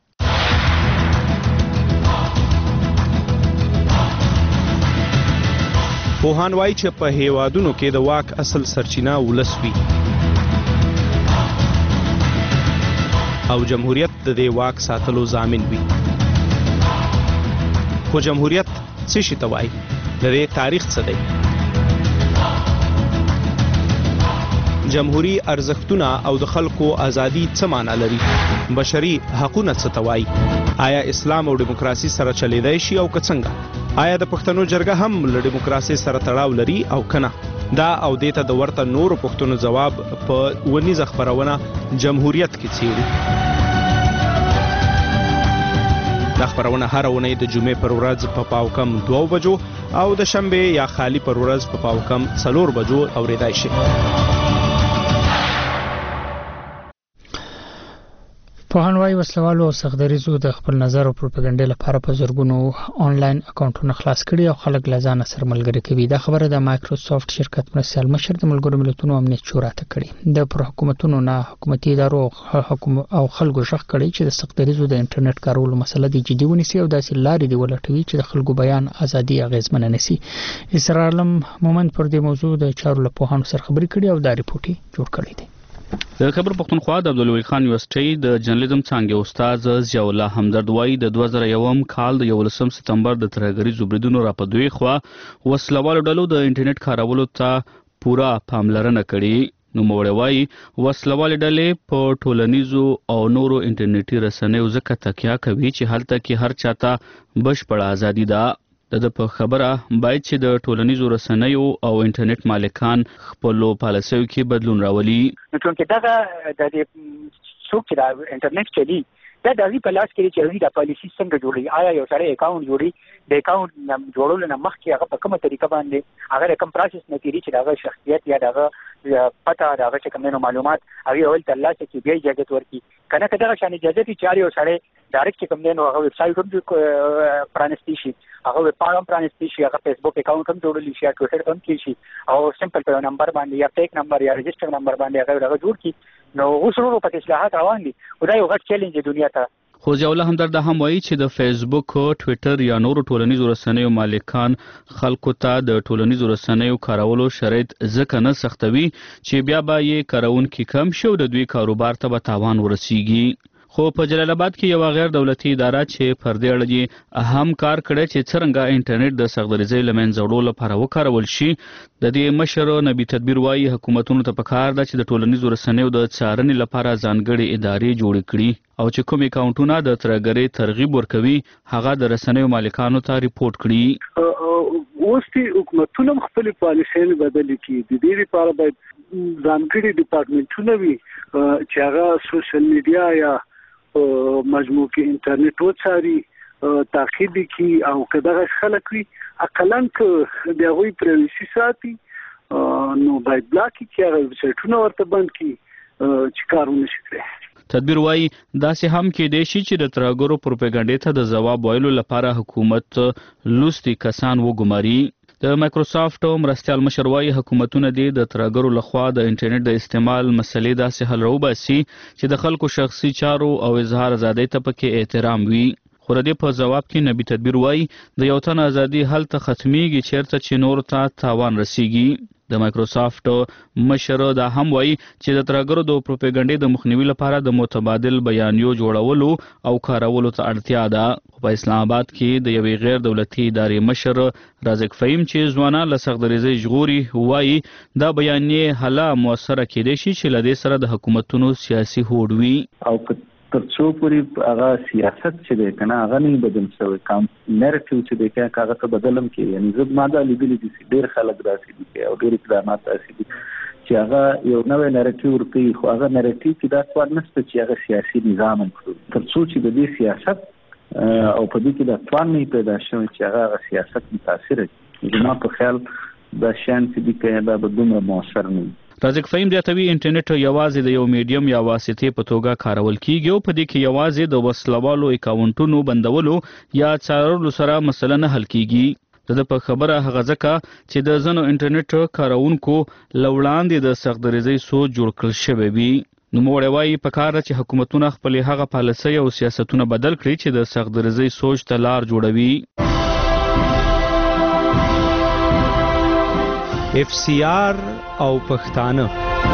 پوهان وایي چې په هیوادونو کې د واک اصل سرچینه ولس وي او جمهوریت د دې واک ساتلو ضامن وي. خو جمهوریت څه شي ته وایي؟ د دې تعریف څه دی؟ جمهوری ارزښتونه او د خلکو ازادي څه معنا لري؟ بشري حقوقونه څه ته وایي؟ آیا اسلام او دیموکراسي سره چلیدای شي او که څنګه؟ آیا د پښتنو جرګه هم له دیموکراسي سره تړاو لري او کنه؟ دا او دیته د ورته نورو پښتنو جواب په ونیزه خبرونه جمهوریت کې څیړي. دا خبرونه هر ونې د جمعې پر ورځ په پاوکم 2 بجو او د شنبه یا خالی پر ورځ په پاوکم 4 بجو اوریدای شي. پوهان وايي وسلوالو او سختدریزو د خپل نظر او پروپاګاندا لپاره په زرګونو آنلاین اکاونټونه خلاص کړي او خلک له ځان سره ملګري کوي. دا خبره د مایکروسافټ شرکت مرستیال مشر د ملګرو ملتونو امنیت شورا ته کړي. د پر حکومتونو نه حکومتي ادارو او خلکو شخ کړي چې د سختدریزو د انټرنیټ کارولو مسله د جدي ونیسي او داسې لارې دی ولټوي چې د خلکو بیان ازادي اغیزمنه نشي. اسرار عالم مومند پر دې موضوع د چارو له پوهانو سره خبرې کړي او دا ریپورت جوړ کړی دی. د خبر پښتونخوا د عبدالوی خان یونیورسيټي د جرنالیزم څانګې استاد ضیاء الله حمدرد وایي د 2001 کال د 11 سپتمبر د ترهګریزو بریدونو راپدوي خو وسلوالو ډلو د انټرنیټ کارولو ته پورا پاملرنه کړې نوموړی وایي وسلوالې ډلې په ټولنیزو او نورو انټرنیټي رسنیو ځکه تکیه کوي چې هلته کې هر چاته بشپړه ازادي ده. د په خبره باید چې د ټولنیزو رسنیو او انټرنیټ مالکان خپلو پالیسیو کې بدلون راولي. چونکې دغه د څوک چې د انټرنیټ چلی دا د هغې په لاس کې دی چې هغوی دا پالیسي څنګه جوړوي. آیا یو سړی اکاونټ جوړي د اکاونټ جوړولو نه مخکې هغه په کومه طریقه باندې هغه د کوم پروسس نه تېري چې د هغه شخصیت یا د هغه پته د هغه چې کوم دی معلومات هغې اول ترلاسه کړي بیا اجازت ورکړي. که نه که دغه شان اجازت وي چې هر یو سړی ډایرکټ چې کوم دی نو هغه ویبسایټ هم پرانستی شي، هغه ویبپاڼه هم پرانستی شي، هغه فیسبوک اکاونټ هم جوړلی شي یا ټویټر هم کړي شي او سمپل په یو نمبر باندې یا فیک نمبر یا رجسټر نمبر باندې هغه جوړ کړي. نو اوس ورو پکې اصلاحات روان دي خو دا یو غټ چیلنج دی دنیا ته. خو ضیاءالله همدرد هم وایي چې د فیسبوک، ټویټر یا نورو ټولنیزو رسنیو مالکان خلکو ته د ټولنیزو رسنیو کارولو شرایط ځکه نه سختوي چې بیا به یې کارونکي کم شي او د دوی کاروبار ته به تاوان ورسیږي. خو په جلال آباد کې یو غیر دولتي اداره چې پر دې اړه هم کار کړی چې څرنګه انټرنیټ د سختدریزۍ له منځه وړو لپاره وکارول شي. د دې مشر نبی تدبیر وایي حکومتونو ته پکار ده چې د ټولنیزو رسنیو د څارنې لپاره ځانګړې ادارې جوړې کړي او چې کوم اکاونټونه د ترهګرۍ ترغیب ورکوي هغه د رسنیو مالکانو ته ریپورټ کړي. اوس چې حکومتونه خپل پالیسۍ بدلې کړي د دې لپاره باید ځانګړي ډپارټمنټونه وي چې هغه سوشل میډیا یا مجموع کې انټرنیټ وڅاري، تعقیب کړي او که دغه خلک وي اقلاً که د هغوی پرایوسي ساتي نو باید بلاک کړي، هغه ویبسایټونه ورته بند کړي چې کار ونه شي کړی. تدبیر وایي داسې هم کېدای شي چې د ترهګرو پروپاګانډې ته د ځواب ویلو لپاره حکومت لوستي کسان وګماري. د مایکروسافټ مرستیال مشر وایي حکومتونه دې د ترهګرو لخوا د انټرنیټ د استعمال مسلې داسې حل راوباسي چې د خلکو شخصي چارو او اظهار ازادۍ ته پکې احترام وي. خو د دې په جواب کې نبی تدبیر وایي د یو تن ازادي هلته ختمیږي چیرته چې نور ته تاوان رسیږي. د مایکروسافټ مشر دا هم وایي چې د ترهګرو د پروپاګانډې د مخنیوي لپاره د متبادل بیانیو جوړولو او کارولو ته اړتیا ده. په اسلام آباد کې د یوې غیر دولتي ادارې مشر رازق فهیم چې ځوانان له سختدریزۍ ژغوري وایي دا بیانیې هله مؤثره کېدای شي چې له دې سره د حکومتونو سیاسي هوډ وي او تر څو پورې هغه سیاست چې دی که نه هغه نه بدل شوی کام نیریټیو چې دی که هغه ته بدلم کې یعنې زه ما دا لیدلي دي چې ډېر خلک داسې دي او ډېر اقدامات داسې دي چې هغه یو نوی نیریټیو ورکوي خو هغه نیریټیو کې دا سوال نشته چې هغه سیاسي نظام هم کړو تر څو چې د دې سیاست او په دې کې دا توان نه پیدا شوی چې هغه سیاست متاثره کړي. زما په خیال دا شیان چې دي که دا به دومره مؤثر نه وي. رازق فهیم زیاتوي انټرنیټ یوازې د یو میډیم یا واسطې په توګه کارول کیږي او په دې کې یوازې د وسلوالو اکاونټونو بندولو یا څارلو سره مسله نه حل کیږي. د په خبره هغه ځکه چې د ځینو انټرنیټ کارونکو له وړاندې د سختدریزۍ سوچ جوړ کړل شوی وي. نوموړی وایي پکار ده چې حکومتونه خپلې هغه پالیسۍ او سیاستونه بدل کړي چې د سختدریزۍ سوچ ته لار جوړوي. FCR او پښتانه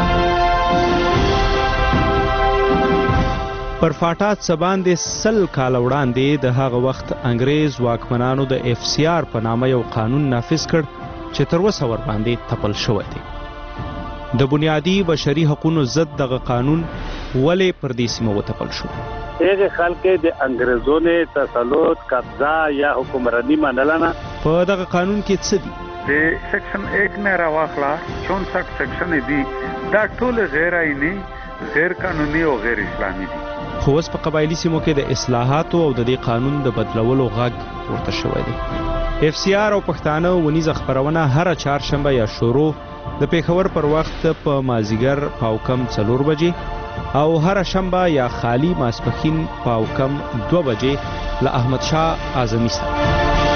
پر فاټات سباندې سل کال وړاندې د هغه وخت انګریز واکمنانو د FCR په نامه یو قانون نافذ کړ چې تر اوسه ورباندې تپل شوی دی. د بنیادي بشري حقوقو ضد دغه قانون ولې پر دې سیمه وتپل شو؟ هغه خلک د انګریزونو تسلط قبضه یا حکمرانی منل نه. په دغه قانون کې څه دي؟ د سیکشن 1 نه راواخلا 64 سیکشن دي دا ټول غیر آئینی، غیر قانوني او غیر اسلامي دي. خو اوس په قبایلی سیمو کې د اصلاحاتو او د دې قانون د بدلولو غږ پورته شوی دی. FCR او پښتانه ونیزه خبرونه هر چهارشنبه یا شروع د پیښور پر وخت په مازیګر پاوکم 4 بجې او هر شنبه یا خالی ماسپښین پاوکم 2 بجې له احمد شاه اعظمي سره.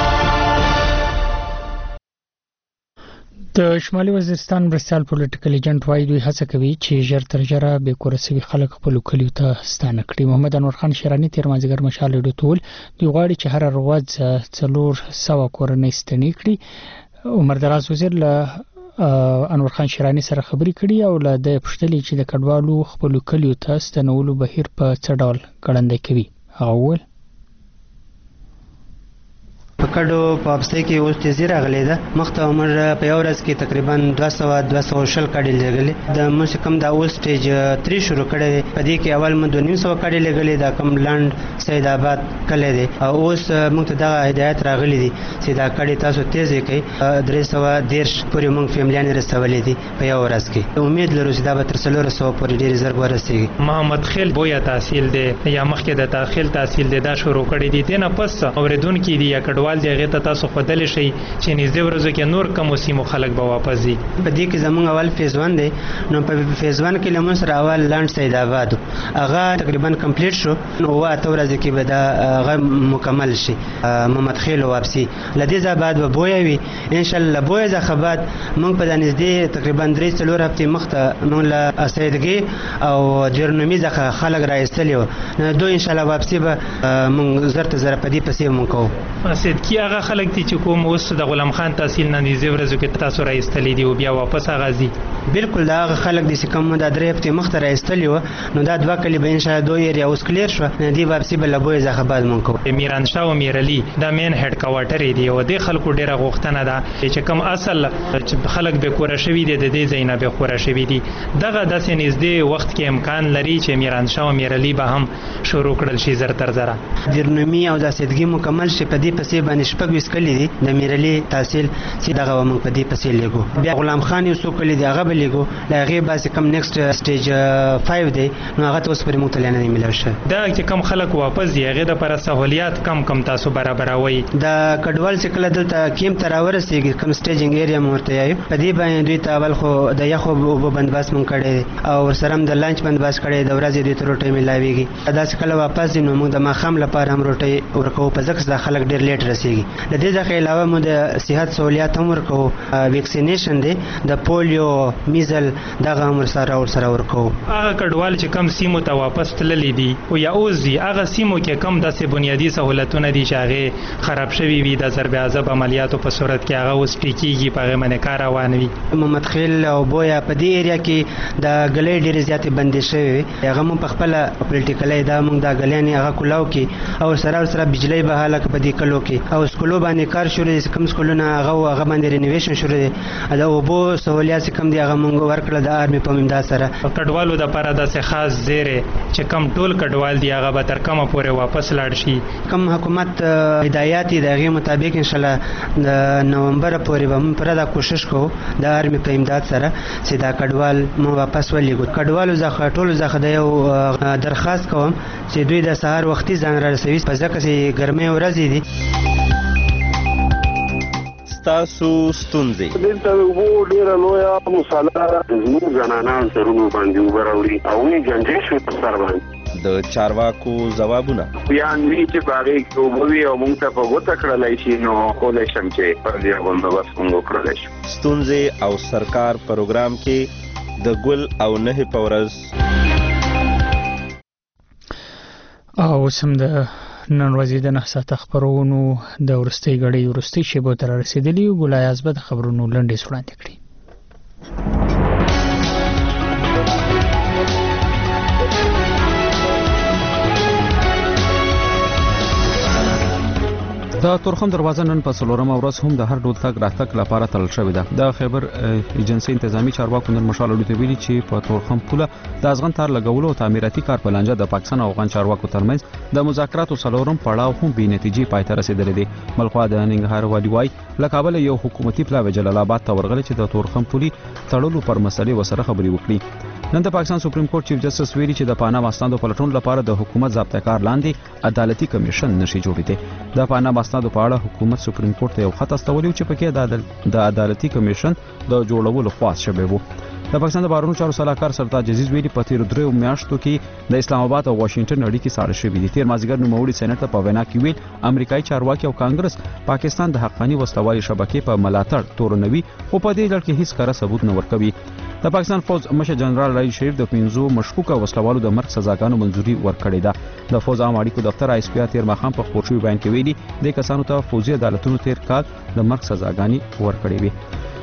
د شمالي وزیرستان مرستیال پولیټیکل ایجنټ وایي دوی هڅه کوي چې ژر تر ژره بې کوره سوي خلک خپلو کلیو ته ستانه کړي. محمد انور خان شیراني تیر مازدیګر مشال ډو ټول دوی غواړي چې هر ورځ 400 کورنۍ ستنې کړي. عمر دراز وزیر له انور خان شیراني سره خبرې کړي او له د پښتلې چې د کډوالو خپلو کلیو ته ستنولو بهیر په څه ډول ګړندی کوي. هغه وویل په کډو په واپسۍ کې اوس تیزی راغلی ده. مخته عمر په یو ورځ کې تقریبا 200 کډې لګلې. د موږ کوم دا اوس سټیج 3 شروع کړی دی. په دې کې اول موږ 200 کډې لګلې دا کوم لاند سید آباد کلی دی او اوس موږ ته دا هدایت راغلی دی چې دا کډې تاسو تیزې کړئ. 310 پورې موږ فیملیان رسولې دي په یو ورځ کې. امید لرو چې دا به تر 400 پورې ډېر زر ورسیږي. محمد خیل بویا تحصیل دی یا مخکې د داخل تحصیل دی دا شروع کړی دی. دنه پس اوریدونکو دی یا کډوال دی هغه ته تاسو خودل شي چې نږدې ورځو کې نور کوم سیمو خلک به واپس دي. په دې کې زموږ اول فیز 1 دی. نو په فیز 1 کې لمون سره اول لاند سید آباد هغه تقریبا کمپلیټ شو. نو واته ورځې کې به دا هغه مکمل شي. محمد خیل واپسی لدې ځاباد به بویا وي ان شاء الله. بویا ځخه بعد موږ په نږدې تقریبا 3-4 هفتې مخته موږ له سیدګي او جرنومي ځخه خلک راایستلی و. نو دوی ان شاء الله واپسی به موږ زرته زره په دې پسې موږ کوو. سیدګي هغه خلک دي چې کوم اوس د غلام خان تحصیل نه نږدې ورځو کې تاسو راایستلی دي او بیا واپس غازي. بالکل دا هغه خلک دي چې کوم د 3 هفتې مخته راایستلی و. نو دا 2 کلی به ان شاء الله 2 ایریا اوس کلیر شو. دې واپسی به له بویا ځخه بعد موږ کوو. میران شاه او میرعلی دا مین هډ کوارټر دی او د خلکو ډیره غوښتنه ده چې کوم اصل خلک به کور شوی دي د دې ځای نه به خور شوی دي. دغه داسې نږدې وخت کې امکان لري چې میران شاه او میرعلی به هم شروع کړل شي زر تر زره. جرنومي او د سیدګي مکمل شي. په دې پسې باندې شپږ ویس کلی دي د میرعلی تحصیل چې دغه موږ په دې پسې لګو. بیا غلام خان یو څو کلی دی هغه به لګو. هغه باسي کم نیکسټ سټیج 5 دی. نو هغه اوس پر موږ تلنه نه ملو شي. دا چې کم خلک واپس دی هغه د پر سہولیات کم تاسو برابروي. دا کډوال چې کله دلته کیم تر ورسېږي کم سټیجینګ ایریا مورته یایو په دې باندې دوی ته اول خو د یخو او بندباس مونږ کړی او سره د لانچ بندباس کړی د ورځې دوی ته روټي ملاويږي. دا چې کله واپس دي نو موږ د ماخام لپاره هم روټي ورکو. په ځکه د خلک ډیر لیټ رسیږي. د دې ځخه علاوه موږ د صحت سہولیات هم ورکو. ویکسینیشن دی د پولیو میزل دغه هم سره ورکو. هغه کډوال چې کم سیمو ته واپس تللی دي او یا اوس دي هغه سیمو کې کم داسې بنیادی سہولتونه دي چې هغه خراب شوي وي د ضرب عذاب عملیاتو په صورت کې هغه اوس ټیکيږي په هغه باندې کار روان وي. محمد خیل او بویا په دې ایریا کې د غلې ډېر زیاتې بندي شوی. هغه مون په خپل پولیټیکلي دا مونږ د غلېنې هغه کولاو کې او سره بجلی به حاله په دې کلو کې او سکولو باندې کار شروع دي. کوم سکولونه هغه باندې رینوویشن شروع دي. دا وبو سہولیات کم دي هغه مونږ ورکړل د آرمي په امداد سره. کډوالو د لپاره د خاص زیره چې کم ټول کډوال دی هغه به تر کومه پورې واپس لاړ شي. کم حکومت هدایات دغه مطابق ان شاء الله د نومبر پورې به موږ پر دا کوشش کوو د آرمي په امداد سره چې دا کډوال مو واپس ولېږو. کډوالو ځخه ټول ځخه د یو درخواست کوم چې دوی د سهار وختي ځان را رسوي په ځکه چې ګرمي ورځې دي. تاسو ستونزې دلته وو ډیره لویه مصالحه زموږ زنانان سرونو باندې وبراوړي او یې جنجې شو په سر باندې د چارواکو ځوابونه بیان وی چې باغې کوبوي او موږ ته په وته کړلای شي نو کولای شم چې پر دې باندې بس موږ کړلای شو. ستونزې او سرکار پروګرام کې د ګل او نه پورز او سم د نن ورځې د 9 ساعت خبرونو د ورستۍ غړي ورستۍ شیبو تر رسیدلی ګلای ازبد خبرونو لنډې وړاندې کړي. د تورخم دروازه نن په څلورمه ورځ هم د هر ډول تګ راتګ لپاره تړل شوې ده. د خیبر ایجنسی انتظامی چارواکو نن مشال وړاندې ویلي چې په تورخم پوله د ازغن تار لګولو او تعمیراتي کار په لانجه د پاکستان او افغان چارواکو ترمنځ د مذاکراتو څلورم پړاو هم بې نتیجې پای ته رسیدلی دی. ملخوا د ننګرهار والي وايي له کابل یو حکومتي پلاوی جلال آباد ته ورغلی چې د تورخم پولي تړلو پر مسلې وسره خبرې وکړي. نن د پاکستان سپریم کورټ چیف جسټس ویلي چې د پاناما اسنادو پلټون لپاره د حکومت ضابطه کار لاندې عدالتي کمیشن نشي جوړېدی. د پاناما اسنادو په اړه حکومت سپریم کورټ ته یو خط استولی چې پکې د عدالتي کمیشن د جوړولو خواست شوی و. د پاکستان د بهرنیو چارو سلاکار سرتاج عزیز ویلي په تیر 3 میاشتو کې د اسلام آباد او واشنگټن اړیکې ساړه شوې دي. تیر مازیګر نوموړي سېنات په وینا کې ویل امریکایي چارواکي او کانګرس پاکستان د حقانی وسلوالي شبکې په ملاتړ تورنوي او په دې لړ کې هیڅ کار ثبوت نه ورکوي. د پاکستان فوج مشر جنرال راي شریف د 15 مشکوکه وسلوالو د مرګ سزاګانو منځوري ورکړې ده. د فوج عام اړیکو دفتر آی اس پی تیر مخام په خورشوي بیان کې ویلي د کسانو ته فوجي عدالتونو تیر کال د مرګ سزاګانی ورکړې وي.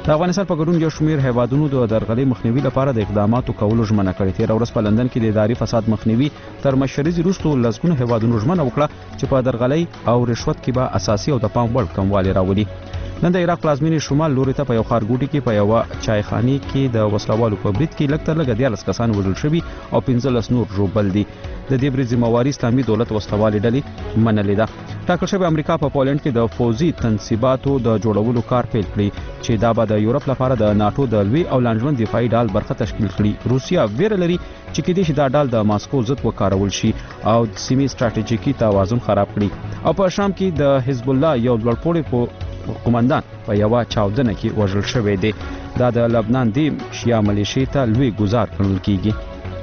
د افغانستان په ګډون یو شمېر هیوادونو د درغلۍ مخنیوي لپاره د اقداماتو کولو ژمنه کړې. تېره ورځ په لندن کې د اداري فساد مخنیوي تر مشرۍ وروسته لسګونه هیوادونو ژمنه وکړه چې په درغلۍ او رشوت کې به اساسي او د پام وړ کموالی راولي. نن د عراق پلازمینې شمال لوري ته په یو ښارګوټي کې په یوه چایخانې کې د وسلوالو په برید کې لږ تر لږه 14 کسان وژل شوي او 15 نور ژوبل دي. د دې برید ذمہواري اسلامي دولت وسلوالې ډلې منلې ده. ټاکل شوی امریکا په پولند کې د فوزي تنصیباتو د جوړولو کار پیل کړي چې دا به د یورپ لپاره د ناتو د لوی او لانجمن دفاعي ډال برخه تشکیل کړي. روسیا ویره لري چې کېدای شي دا ډال د ماسکو ضد وکارول شي او د سیمې ستراتیژیکي توازن خراب کړي. او په شام کې د حزب الله یو لوړپوړی قومندان په یوه چاودنه کې وژل شوی دی. دا د لبنان د شیا ملیشې ته لوی ګزار ګڼل کیږي.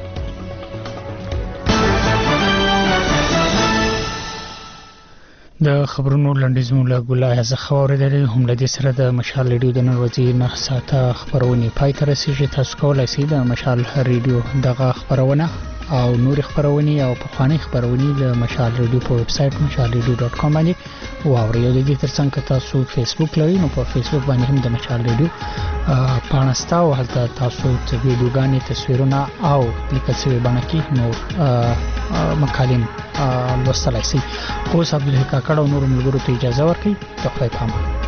د خبرونو لنډیزمو له ګلای څخه اوریدلې هم لدې سره د مشال ریډیو د نن ورځې 9 ساعته خبرونه پای ته رسیږي. تاسو کولای شئ د مشال ریډیو دغه خبرونه او نور خبرونه او پخوانی خبرونه له مشال ریډیو په ویب سټ mashalradio.com باندې واورئ. د دې ترڅنګ که تاسو فیسبوک لرئ نو په فیسبوک باندې هم د مشال ریډیو پاڼه او هلته تاسو د ویډیوګانې تصویرونه او لیکل شوی بڼه کې نور مکالم لوستلای شئ. اوس عبدالحق کاکړ او نور ملګرو ته اجازه ورکړئ. د خدای په امان.